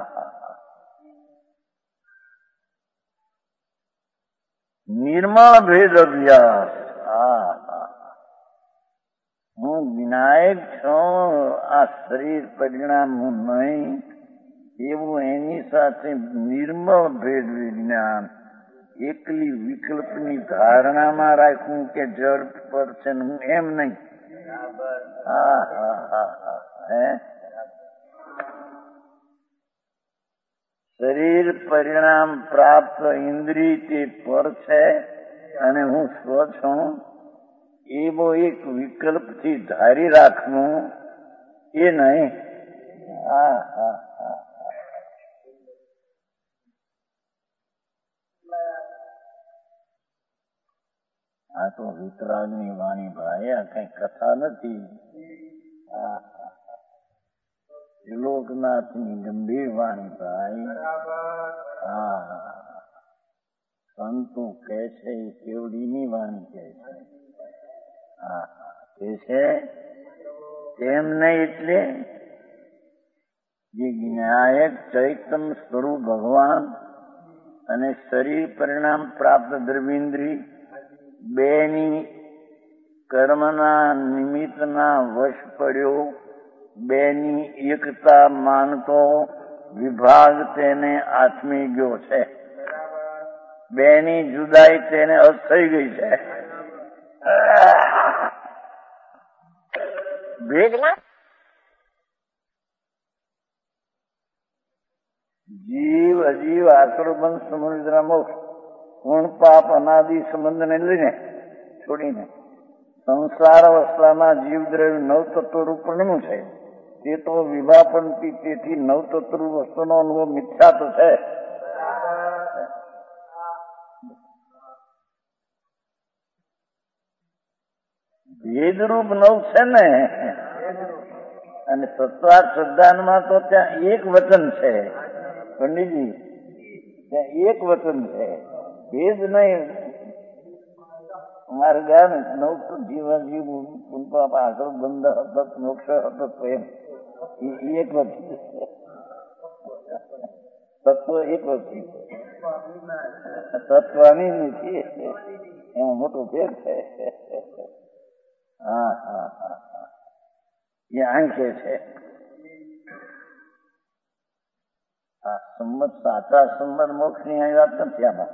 S2: નિર્મળ ભેદ અભ્યાસ. હું વિનાયક છું, આ શરીર પરિણામનું નહીં એવું એની સાથે નિર્મળ ભેદ વિજ્ઞાન એકલી વિકલ્પની ધારણામાં રાખવું કે જડ પર છે એમ નહીં. શરીર પરિણામ પ્રાપ્ત ઇન્દ્રિય તે પર છે અને હું સ્વ છું એવો એક વિકલ્પથી ધારી રાખવું એ નહીં. આ તો વિતરાગની વાણી ભાઈ, આ કઈ કથા નથી. ત્રિલોકનાથની ગંભીર વાણી ભાઈ. સંતો કહે છે એ કેવડીની વાણી કહે છે. તેમ નહીં એટલે જે જ્ઞાયક ચૈતન્ય સ્વરૂપ ભગવાન અને શરીર પરિણામ પ્રાપ્ત દ્રવ્યેન્દ્રિય બેની કર્મના નિમિત્તના વશ પડ્યો, બેની એકતા માનતો વિભાગ તેને આથમી ગયો છે. બેની જુદાઈ તેને અસ્ત થઈ ગઈ છે. જીવ અજીવ આકડો બંધ સમુદ્ર મોક્ષ ગુણ પાપ અનાદિ સંબંધને લઈને છોડીને સંસાર અવસ્થામાં જીવ દ્રવ્ય નવતત્વ રૂપનું છે. તે તો વિભાપનથી તેથી નવતત્વ વસ્તુનો અનુભવ મિથ્યા તો છે. ભેદરૂપ નવ છે ને. અને તત્વાર્થ શ્રદ્ધાનમાં તો ત્યાં એક વચન છે પંડિતજી, ત્યાં એક વચન છે, ભેદ નહીં. અમારે ગયા ને નવ તો જીવા જીવ આગળ બંધ હતત મોક્ષ હતત એમ એક વચન તત્વ એક વચન તત્વની નથી એમાં મોટો ભેદ છે. એ આંખે છે. આ સંમત સાચા સંમત મોક્ષ ની અહીં વાત નથી આમાં.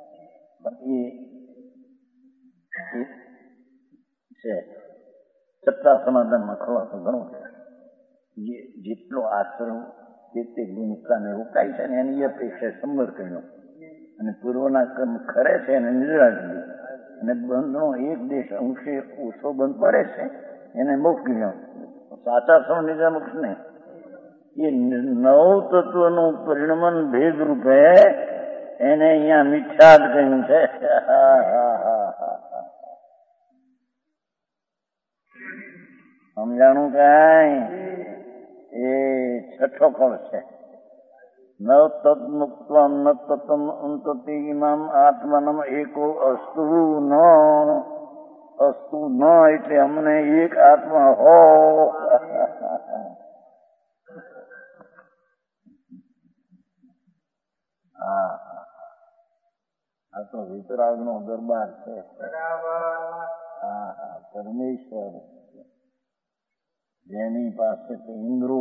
S2: છે સત્તા સમાધાનમાં ખોલાસો ઘણો છે. જેટલો આશ્રમ તે ગુણતાને રોકાય છે ને એની અપેક્ષા સંવર કર્યો અને પૂર્વના કર્મ ખરે છે એને નિરાજી અને બંધનો એક દેશ અંશે ઓછો બંધ પડે છે એને મોક્ષ ગયો. સાચા સમય મોક્ષ ને એ નવ તત્વનું પરિણમન ભેદ રૂપે એને અહીંયા મિથ્યા જ કહ્યું છે. સમજાણું કઈ? એ છઠ્ઠો કળ છે. નવ તત્ મુક્ત ન તત્મ અંતતિ ઇમામ આત્મનમ એકો અસ્તુ ન. અસ્તુ ન એટલે અમને એક આત્મા હો. આ તો વિતરાગ નો દરબાર છે. પરમેશ્વર જેની પાસે તો ઇન્દ્રો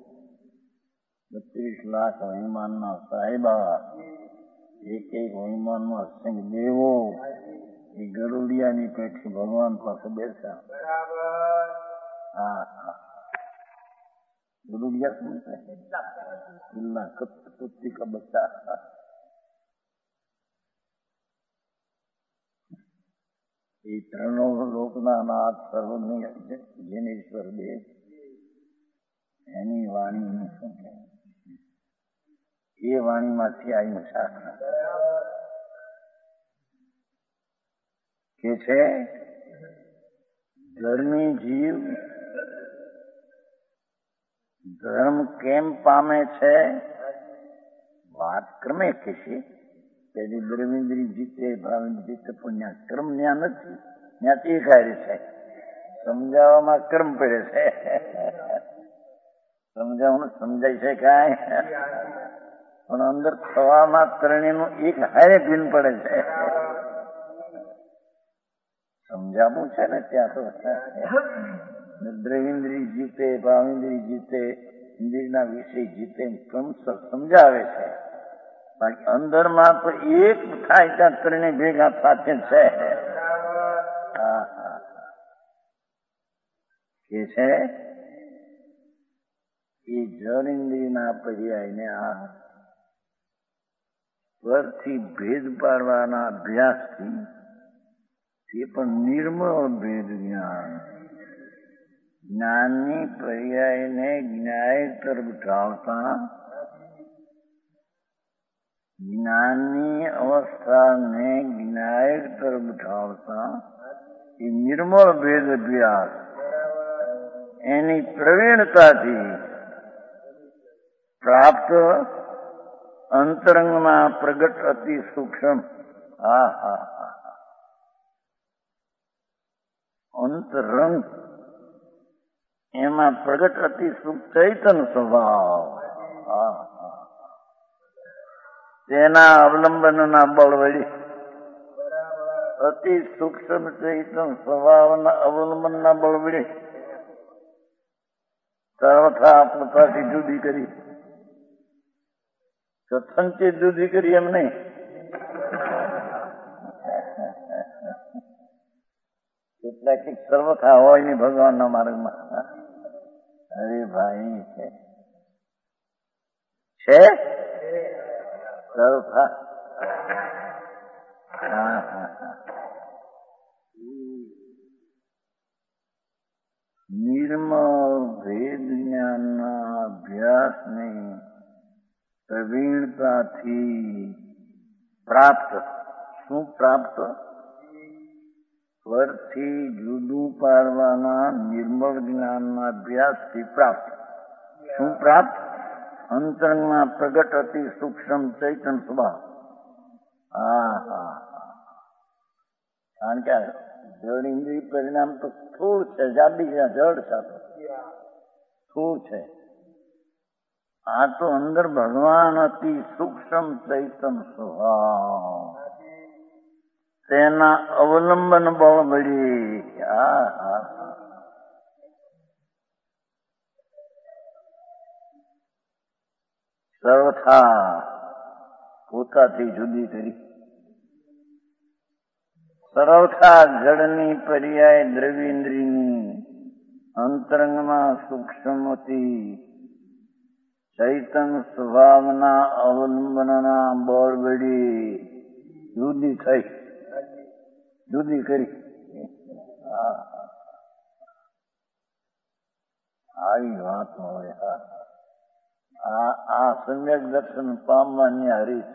S2: 32 લાખ વિમાનના સાહેબા, એક વિમાનમાં સિંહ દેવો, એ ગરુડિયાની પેઠી ભગવાન પાસે બેસા. ગરુડિયા શું છે? કિલ્લા કુત્તી કા બચ્ચા. એ ત્રણો લોકના નાથ સર્વની જનેશ્વર દેવ એની વાણી શું છે? એ વાણીમાંથી આવી શાખા કે છે ધર્મી જીવ ધર્મ કેમ પામે છે? વાત ક્રમે કહેશે. તેથી દ્રવ્યેન્દ્રિય જીતે ભાવેન્દ્રિય જીતે પુણ્ય કર્મ ત્યાં નથી, ત્યાંથી એક હારે છે. સમજાવવામાં કર્મ પડે છે. સમજાવવાનું સમજાય છે કાંઈ, પણ અંદર થવામાં ત્રણેયનું એક હારે ભીન પડે છે. સમજાવવું છે ને ત્યાં તો દ્રવિન્દ્રિય જીતે, ભાવેન્દ્રિય જીતે, ઇન્દ્રિયના વિષય જીતે ક્રમશઃ સમજાવે છે. બાકી અંદરમાં તો એક થાય ત્યાં ત્રણે ભેગા સાથે છે. કે છે એ જળ ઇન્દ્રિયના પર્યાયને આ પરથી ભેદ પાડવાના અભ્યાસથી તે પણ નિર્મળ ભેદ જ્ઞાન, જ્ઞાનની પર્યાયને જ્ઞાય તરફ ઢાળતા, જ્ઞાનની અવસ્થાને જ્ઞાય તરફ ઢાળતા એ નિર્મળ ભેદ અભ્યાસ એની પ્રવીણતાથી પ્રાપ્ત અંતરંગમાં પ્રગટ અતિ સૂક્ષ્મ અંતરંગ એમાં પ્રગટ અતિ ચૈતન સ્વભાવ તેના અવલંબનના બળ વળી અતિ સૂક્ષ્મ ચૈતન સ્વભાવના અવલંબનના બળ વળી સર્વથા પોતાથી જુદી કરી, સત્સંગથી જુદી કરી એમ નહીં. કેટલાક સર્વથા હોય નહીં ભગવાનના માર્ગમાં. અરે ભાઈ છે સર્વથા. નિર્મળ ભેદ જ્ઞાનના અભ્યાસની પ્રવીણતાથી પ્રાપ્ત, શું પ્રાપ્ત? સ્વરથી જુદું પાડવાના નિર્મળ જ્ઞાનના અભ્યાસથી પ્રાપ્ત. શું પ્રાપ્ત? અંતરંગમાં પ્રગટ અતિ સૂક્ષ્મ ચૈતન સ્વભાવ. કારણ કે જળ ઇન્દ્રિય પરિણામ તો સ્થૂળ છે, જાડી જળ સાથે સ્થૂળ છે. આ તો અંદર ભગવાન અતિ સૂક્ષ્મ ચૈતન સ્વભાવ, તેના અવલંબન બળ મળી સર્વથા પોતાથી જુદી કરી. સર્વથા જળની પર્યાય દ્રવ્યેન્દ્રિયની અંતરંગમાં સૂક્ષ્મથી ચૈતન સ્વભાવના અવલંબનના બળ વળી જુદી થઈ, જુદી કરી. આવી વાત હોય. આ સમ્યક દર્શન પામવાની હરીશ.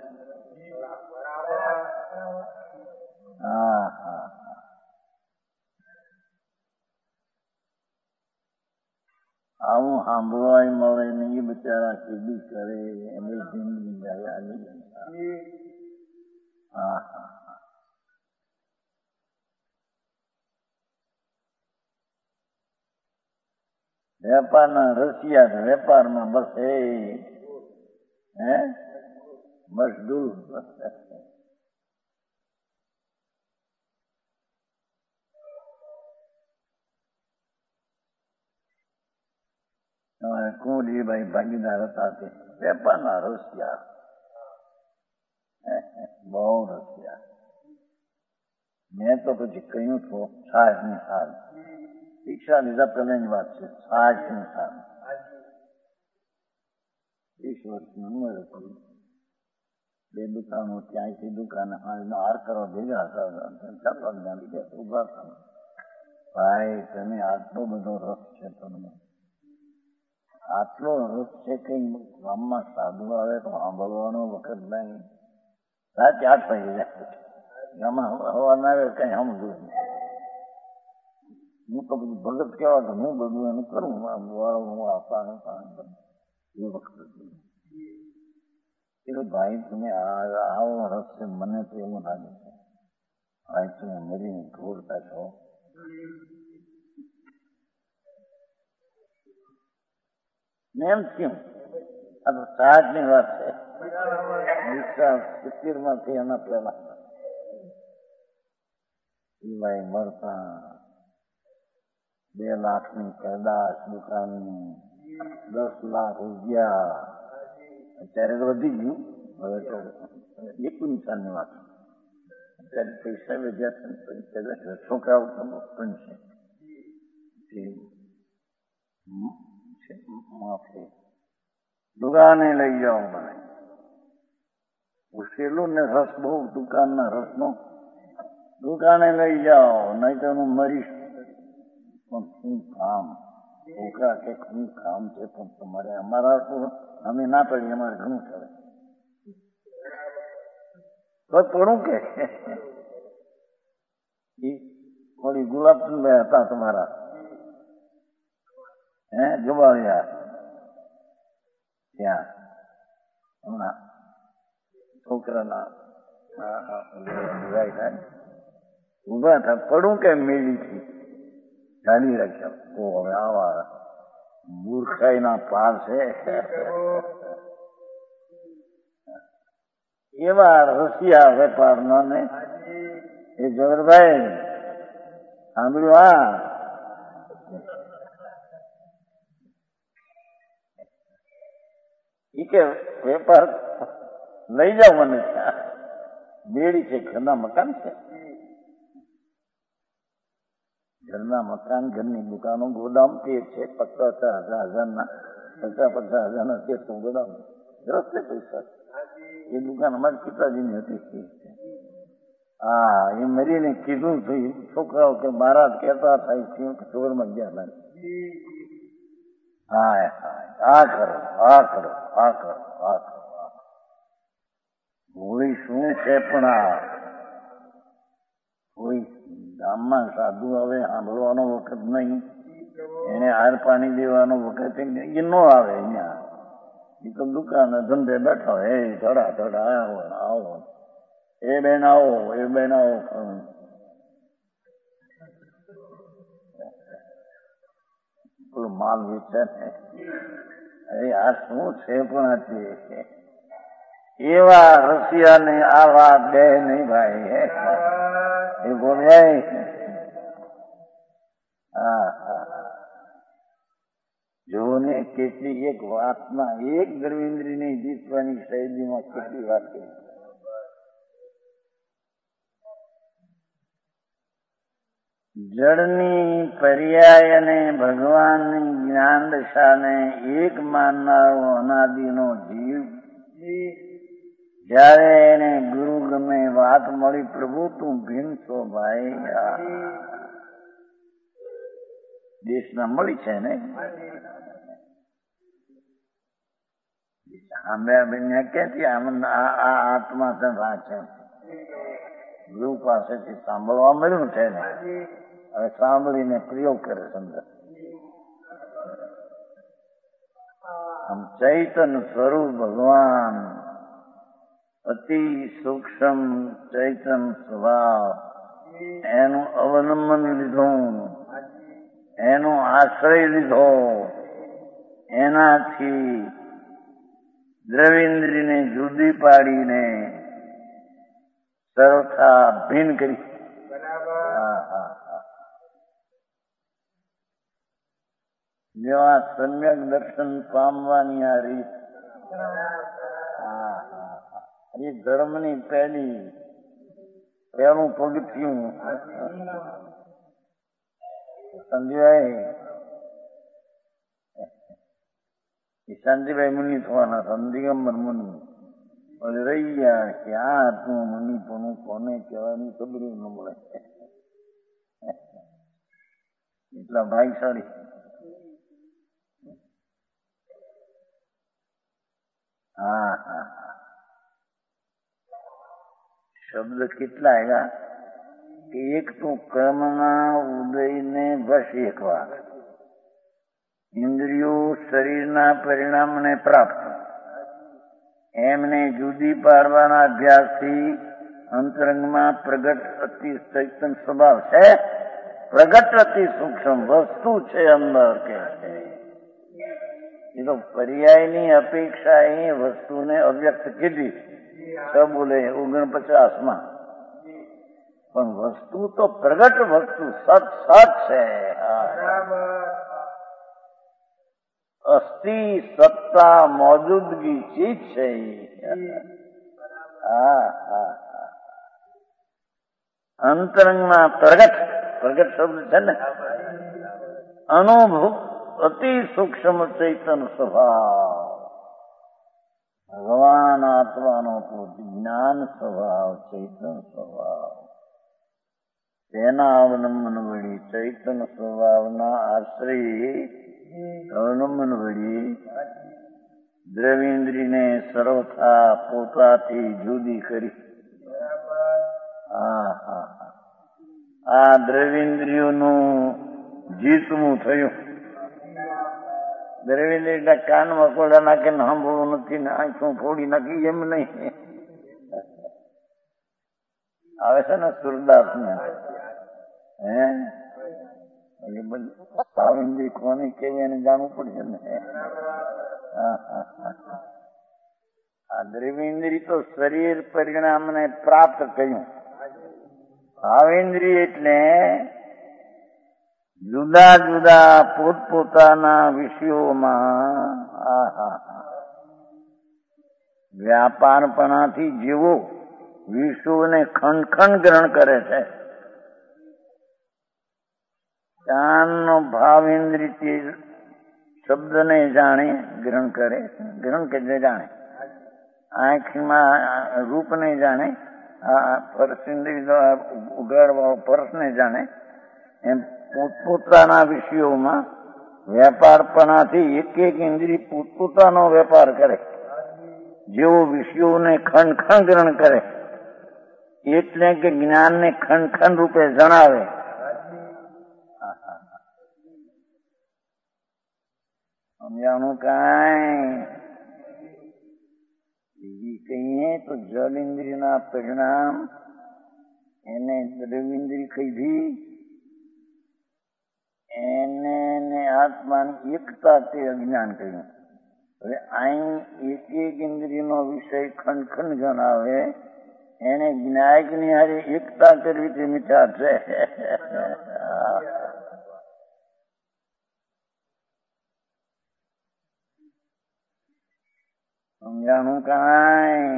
S2: આવું સાંભળવાય મળે ને એ બિચારા કેદી કરે એની જિંદગી જાય. વેપારના રસિયા વેપારમાં બસ મશગુલ. કુંવરજીભાઈ ભાગીદાર હતા તે વેપારના રસિયા, બહુ રસિયા. મેં તો પછી કહ્યું તો છાશ ની સાલ શિક્ષા લીધા પહેલાની વાત છે. છાશ ની સાલ 30 વર્ષની ઉંમર હતી. 2 દુકાનો, ત્યાંથી દુકાન હાર કરવા ભેગા હતા. ઉભા હતા. ભાઈ તમે આટલો બધો રસ છે, તમને આટલો રસ છે, કઈ ગામમાં સાધુ આવે તો સાંભળવાનો વખત નહીં. રાતે 8 વાગે જાય. ગામમાં હવા ના આવે કઈ સમજવું નહીં. હું તો બધું ભગત કહેવા તો હું બધું એનું કરું. હું આપા એ વખત ભાઈ તમે આવો રસ છે, મને તો એવું લાગે છે ભાઈ તમે મરીને ઢોળતા છો. એમ કેમ? આ તો સાજ ની વાત છે. 70 માંથી એના પેલા ભાઈ મળતા 2 લાખની પેદાશ દુકાનની, 10 લાખ રૂપિયા. અત્યારે તો વધી ગયું, હવે તો એક નિશાનની વાત. અત્યારે પૈસા વધ્યા છે, છોકરાઓ પણ છે માફી. દુકાને લઈ જાઓ મને. ઉછેલું ને રસ બહુ દુકાનના રસનો. દુકાને લઈ જાઓ, નહીં તો હું મરીશ. પણ શું કામ? છોકરા કે શું કામ છે? પણ તમારે અમારા તો અમે ના પડીએ, અમારે ઘણું ચાલે. તો પડું કે થોડી ગુલાબ હતા તમારા, જુબાવ્યા ત્યાં હમણાં છોકરાના ઉભા હતા. પડું કે મેલીથી જાણી રાખ્યા. હવે આવા મૂર્ખાઈના પાર છે. એવા રસિયા વેપારના ને એ જગરભાઈ સાંભળ્યું? એ કે વેપાર લઈ જાઓ મને. બેડી છે, ઘરના મકાન છે, ઘરના મકાન, ઘરની દુકાનો, ગોદામ તે છે. 50,000 50,000 તે તો ગોદામ રસ્તે પૈસા. એ દુકાન અમારી પિતાજીની હતી. હા, એ મરીને કીધું થયું. છોકરાઓ કે મહારાજ કહેતા થાય ચોરમાં ગયા. હા, આ કરો, આ કરો, આ કરો, આ કરો. હોળી શું છે? પણ આ કોઈ ગામમાં સાધુ હવે સાંભળવાનો વખત નહીં, એને હાર પાણી દેવાનો વખત એ ન આવે. અહીંયા એ તો દુકાન ધંધે બેઠા હોય. ધડા ધડા આવો આવો, એ બેન આવો, એ બેન આવો. પેલું માલ વેચે ને, અરે આ શું છે? પણ એવા રસિયાને આવા બે નહીં ભાઈ. એ બોલ્યા જો ને કેટલી એક વાતમાં, એક ગર્વેન્દ્રીને જીતવાની શૈલીમાં કેટલી વાત કરી. જળની પર્યાય અને ભગવાનની જ્ઞાન દશાને એક માનનારો અનાદિનો જીવ જયારે એને ગુરુ ગમે વાત મળી, પ્રભુ તું ભીન છો ભાઈ. દેશના મળી છે ને ક્યાંથી આત્મા છે? ગુરુ પાસેથી સાંભળવા મળ્યું છે ને, હવે સાંભળીને પ્રયોગ કરે સમજ. આમ ચૈતન સ્વરૂપ ભગવાન, અતિ સૂક્ષ્મ ચૈતન સ્વભાવ, એનું અવલંબન લીધું, એનો આશ્રય લીધો, એનાથી દ્રવિન્દ્રીને જુદી પાડીને સરળતા ભીન કરી. જો આ સમ્યક દર્શન પામવાની આ રીત, એ ધર્મની પહેલું પગથિયું. શાંતિભાઈ મુનિ થવાના હતા, દિગંબર મુનિ. રહી ગયા કે આ તું મુનિ પણ કોને કહેવાની ખબર ન મળે. એટલા ભાઈશાળી. શબ્દ કેટલા આવ્યા કે એક તો કર્મના ઉદયને બસ એક વાર, ઇન્દ્રિયો શરીરના પરિણામને પ્રાપ્ત, એમને જુદી પાડવાના અભ્યાસથી અંતરંગમાં પ્રગટ અતિ ચૈતન સ્વભાવ છે. પ્રગટ અતિ સૂક્ષ્મ વસ્તુ છે અંદર કે એ તો પર્યાયની અપેક્ષા એ વસ્તુને અવ્યક્ત કીધી. બોલે 49માં પણ વસ્તુ તો પ્રગટ વસ્તુ સત સત છે. અસ્થિ સત્તા મોજૂદગી ચીજ છે. અંતરંગમાં પ્રગટ પ્રગટ શબ્દ છે ને, અનુભવ અતિ સૂક્ષ્મ ચૈતન સ્વભાવ, ભગવાન આત્માનો જ્ઞાન સ્વભાવ, ચૈતન સ્વભાવ, તેના અવલંબન વળી ચૈતન સ્વભાવના આશ્રય અવલંબન વળી દ્રવેન્દ્રિયને સર્વથા પોતાથી જુદી કરી. આ દ્રવેન્દ્રિયોનું જીતવું થયું. દ્રવેન્દ્રિય કાનમાં કોડા નાખીને સાંભળવું નથી ને આંખું ફોડી નાખી એમ નહીં. આવે છે ને સુરદાસ ને સાવિંદ્રી કોની કેવી એને જાણવું પડશે ને. આ દ્રવેન્દ્રિય તો શરીર પરિણામને પ્રાપ્ત કર્યું. ભાવેન્દ્રિય એટલે જુદા જુદા પોતપોતાના વિષયોમાં વ્યાપારપણાથી જીવો વિષયોને ખંડ ખંડ ગ્રહણ કરે છે. કાનનો ભાવેન્દ્રિય શબ્દને જાણે ગ્રહણ કરે, ગ્રહણ કે જાણે. આંખમાં રૂપને જાણે, સ્પર્શેન્દ્રિય ઉગાડવા સ્પર્શને જાણે. એમ પોતપોતાના વિષયોમાં વેપારપણાથી એક એક ઇન્દ્રિય પોતપોતાનો વેપાર કરે. જેવો વિષયોને ખંડ ખંડ ગ્રહણ કરે એટલે કે જ્ઞાનને ખંડ ખંડ રૂપે જણાવે. સમજાણું કાંઈ બીજી કહીએ તો જલ ઇન્દ્રિયના પરિણામ એને દ્રવેન્દ્રિય કીધી, એને આત્માની એકતા તે અજ્ઞાન કહ્યું. હવે અહીં એક એક ઇન્દ્રિયનો વિષય ખંડ ખંડ જણાવે એને જ્ઞાયકની હારે એકતા કરવી તે મિથ્યા છે. સમજાણું કાંઈ?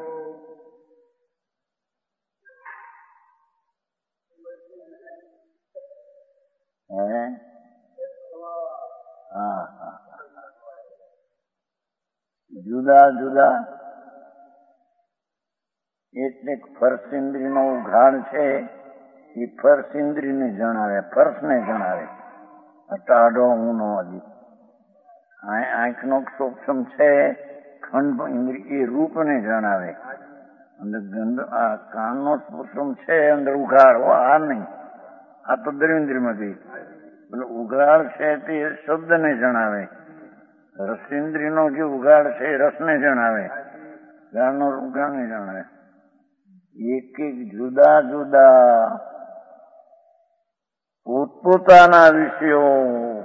S2: જુદા જુદા એટલે સ્પર્શેન્દ્રિયનો ઉઘાડ છે એ સ્પર્શેન્દ્રિયને જણાવે, સ્પર્શને જણાવે. ટાઢો ઊનો હજી આંખનો સૂક્ષ્મ છે ખંડ ઇન્દ્રિય એ રૂપને જણાવે. અંદર ગંધ આ કાનનો સૂક્ષ્મ છે અંદર ઉઘાડ, આ નહીં, આ તો દ્રવેન્દ્રિયમાં ગઈ. એટલે ઉઘાડ છે તે શબ્દને જણાવે. રસેન્દ્રિયનો જે ઉઘાડ છે એ રસને જણાવે, ગાળનો ઉઘાડને જણાવે. એક એક જુદા જુદા પોતપોતાના વિષયો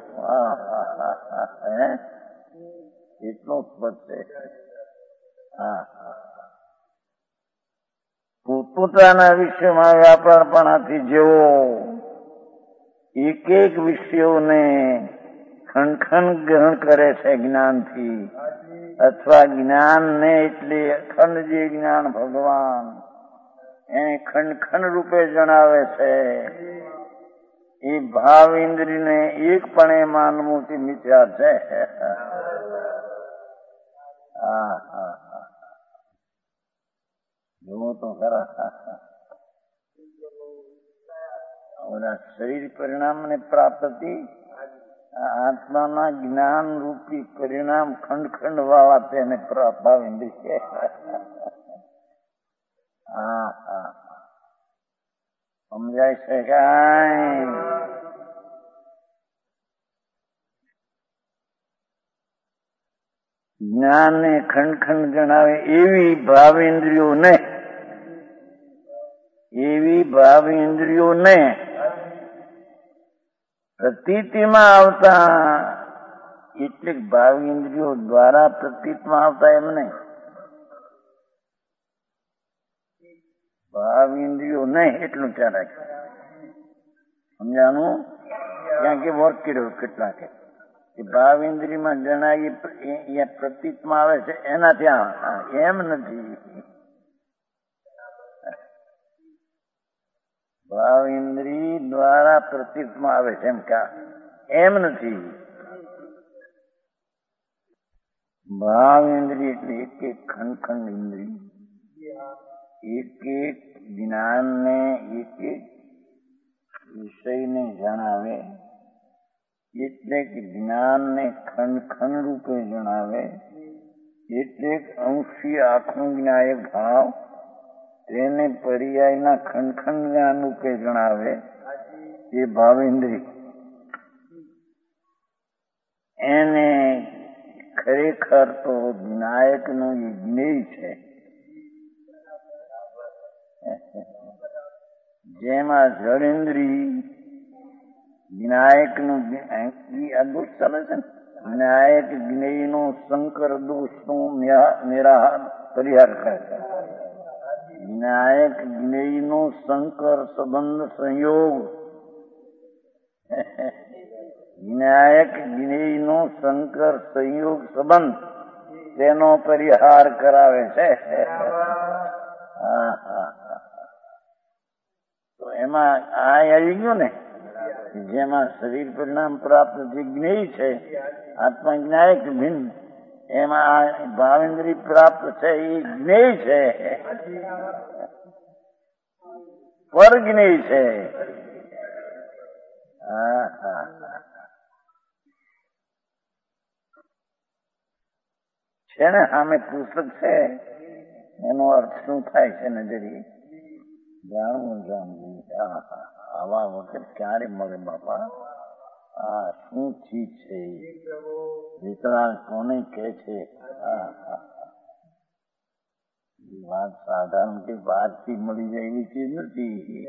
S2: એટલો સ્પષ્ટ છે. પોતપોતાના વિષયમાં વ્યાપારપણાથી જેવો એક એક વિષયોને ખંડ ખંડ ગ્રહણ કરે છે જ્ઞાનથી, અથવા જ્ઞાનને એટલે અખંડ જે જ્ઞાન ભગવાન એને ખંડ ખંડ રૂપે જણાવે છે. એ ભાવ ઇન્દ્રિયને એકપણે માનવું તે મિથ્યા છે. જુઓ તો ખરા. શરીર પરિણામને પ્રાપ્તિ આત્માના જ્ઞાન રૂપી પરિણામ ખંડ ખંડ વાળા તેને ભાવ ઇન્દ્રિય. સમજાય છે કાંઈ? જ્ઞાનને ખંડ ખંડ જણાવે એવી ભાવેન્દ્રિયોને પ્રતીતિમાં આવતા, એટલે ભાવેન્દ્રિયો દ્વારા પ્રતીતમાં આવતા એમ નહીં. ભાવ ઇન્દ્રિયો નહીં એટલું ત્યાં રાખ્યું. સમજાનું? ત્યાં કે વર્ક કર્યો કેટલા કે ભાવ ઇન્દ્રિયમાં જણાય પ્રતીતમાં આવે છે એના ત્યાં એમ નથી. ભાવ ઇન્દ્રિય દ્વારા પ્રતીતમાં આવે છે એમ કે એમ નથી. ભાવ ઇન્દ્રિય એટલે એક એક ખંડ ખંડ ઇન્દ્રિય એક એક જ્ઞાનને એક એક વિષયને જણાવે એટલે કે જ્ઞાનને ખંડ ખંડ રૂપે જણાવે એટલે અંશી આખું જ્ઞાયક ભાવ તેને પર્યાયના ખંડ ખંડ જ્ઞાન રૂપે જણાવે એ ભાવેન્દ્રિય. એને ખરેખર તો વિનાયકનું એ જ્ઞેય છે. જેમાં જળેન્દ્રિય વિનાયકનું અદભુત ચાલે છે ને. વિનાયક જ્ઞેયનો શંકર દોષનું પરિહાર કરે છે. વિનાયક જ્ઞેયનો શંકર સંબંધ સંયોગ વિનાયક જ્ઞેયનો શંકર સંયોગ સંબંધ તેનો પરિહાર કરાવે છે. તો એમાં આ આવી ગયું ને જેમાં શરીર પરિણામ પ્રાપ્ત જે જ્ઞેય છે આત્મા જ્ઞાયક ભિન્ન એમાં આ ભાવેન્દ્રિય પ્રાપ્ત છે એ જ્ઞેય છે પર જ્ઞેય છે. છે ને સામે પુસ્તક છે એનો અર્થ શું થાય છે ને જરી જાણવું. આવા વખત ક્યારે મળે બાપા? આ શું ચીજ છે? વિતરાગ કોને કે છે? વાત સાધારણ કે વાતથી મળી જાય એવી ચીજ નથી.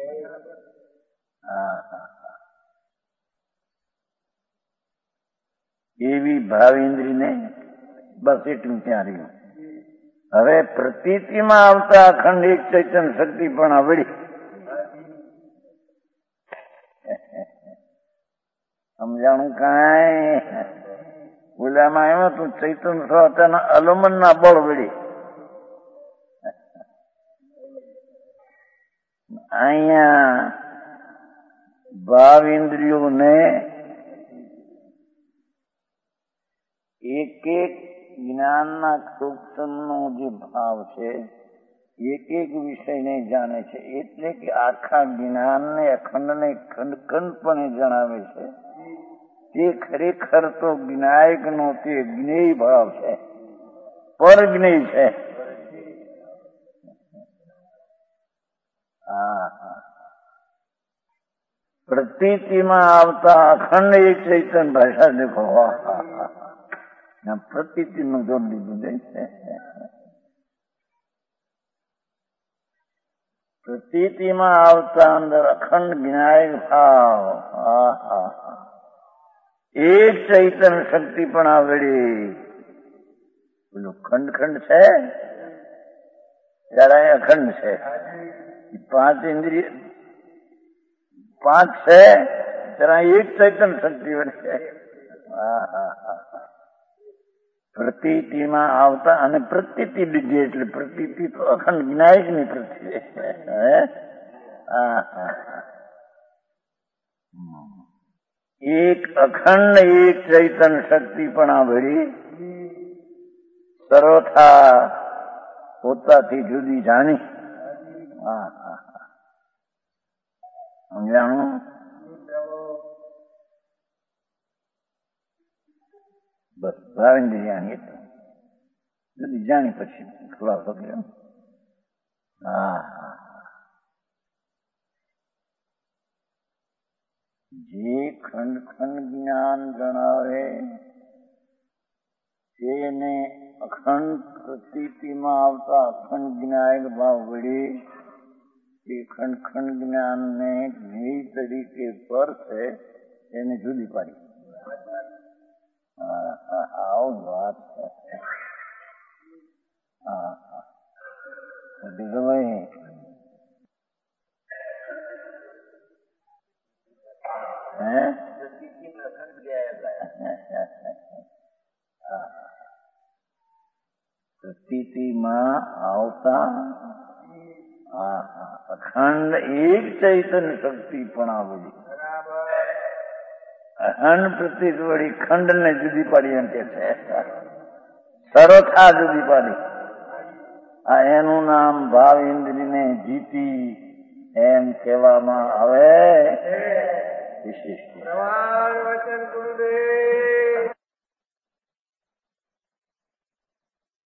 S2: એવી ભાવેન્દ્રિયને બસ એટલું ત્યાં રહ્યું. હવે પ્રતીતિમાં આવતા અખંડ એક ચૈતન્ય શક્તિ પણ આવડી. સમજાણું કાંઈ? ઓલામાં એમાં તું ચૈતન્ય સ્વતઃના અલમન ના બળ વળી અહીંયા ભાવ ઇન્દ્રિયોને એક એક જ્ઞાનના સૂક્ષ્મનો જે ભાવ છે એક એક વિષયને જાણે છે એટલે કે આખા જ્ઞાનને અખંડને ખંડ ખંડપણે જણાવે છે. તે ખરેખર તો જ્ઞાયકનો તે જ્ઞેય ભાવ છે, પર જ્ઞેય છે. પ્રતીતિમાં આવતા અખંડ એક ચૈતન્ય ભાષા દેખો. પ્રતીતિ નું જોડ લીધું છે. પ્રતીતિમાં આવતા અંદર અખંડ જ્ઞાયક ભાવ એક ચૈતન્ય શક્તિ પણ આવડી. પેલું ખંડ ખંડ છે ત્યારે અખંડ છે. પાંચ ઇન્દ્રિય પાંચ છે ત્યારે એક ચૈતન્ય શક્તિ વળે. પ્રતીતિમાં આવતા અને પ્રતીતિ લીધી એટલે પ્રતીતિ તો અખંડ જ્ઞાયક ની પ્રતિ. એક અખંડ એક ચૈતન્ય શક્તિ પણ આવડી સર્વથા પોતાથી જુદી જાણી. સમજાણું? બસ ભાવેન્દ્ર જાણીએ તો જુદી જાણી પછી ખુલાસો કર્યો. જે ખંડ ખંડ જ્ઞાન જણાવે તેને અખંડ પ્રતીતિમાં આવતા અખંડ જ્ઞાયક ભાવ વડે એ ખંડ ખંડ જ્ઞાનને જ્ઞેય તરીકે પર છે એને જુદી પાડી. આવું વાત છે. હે સ્થિતિમાં આવતા અખંડ એક ચૈતન્ય શક્તિ પણ આ બધી અખંડ પ્રતિ વળી ખંડ ને જુદી પાડી એમ કે છે, સરોથા જુદી પાડી. આ એનું નામ ભાવ ઇન્દ્રિયને જીતી એમ કહેવામાં આવે. વિશિષ્ટ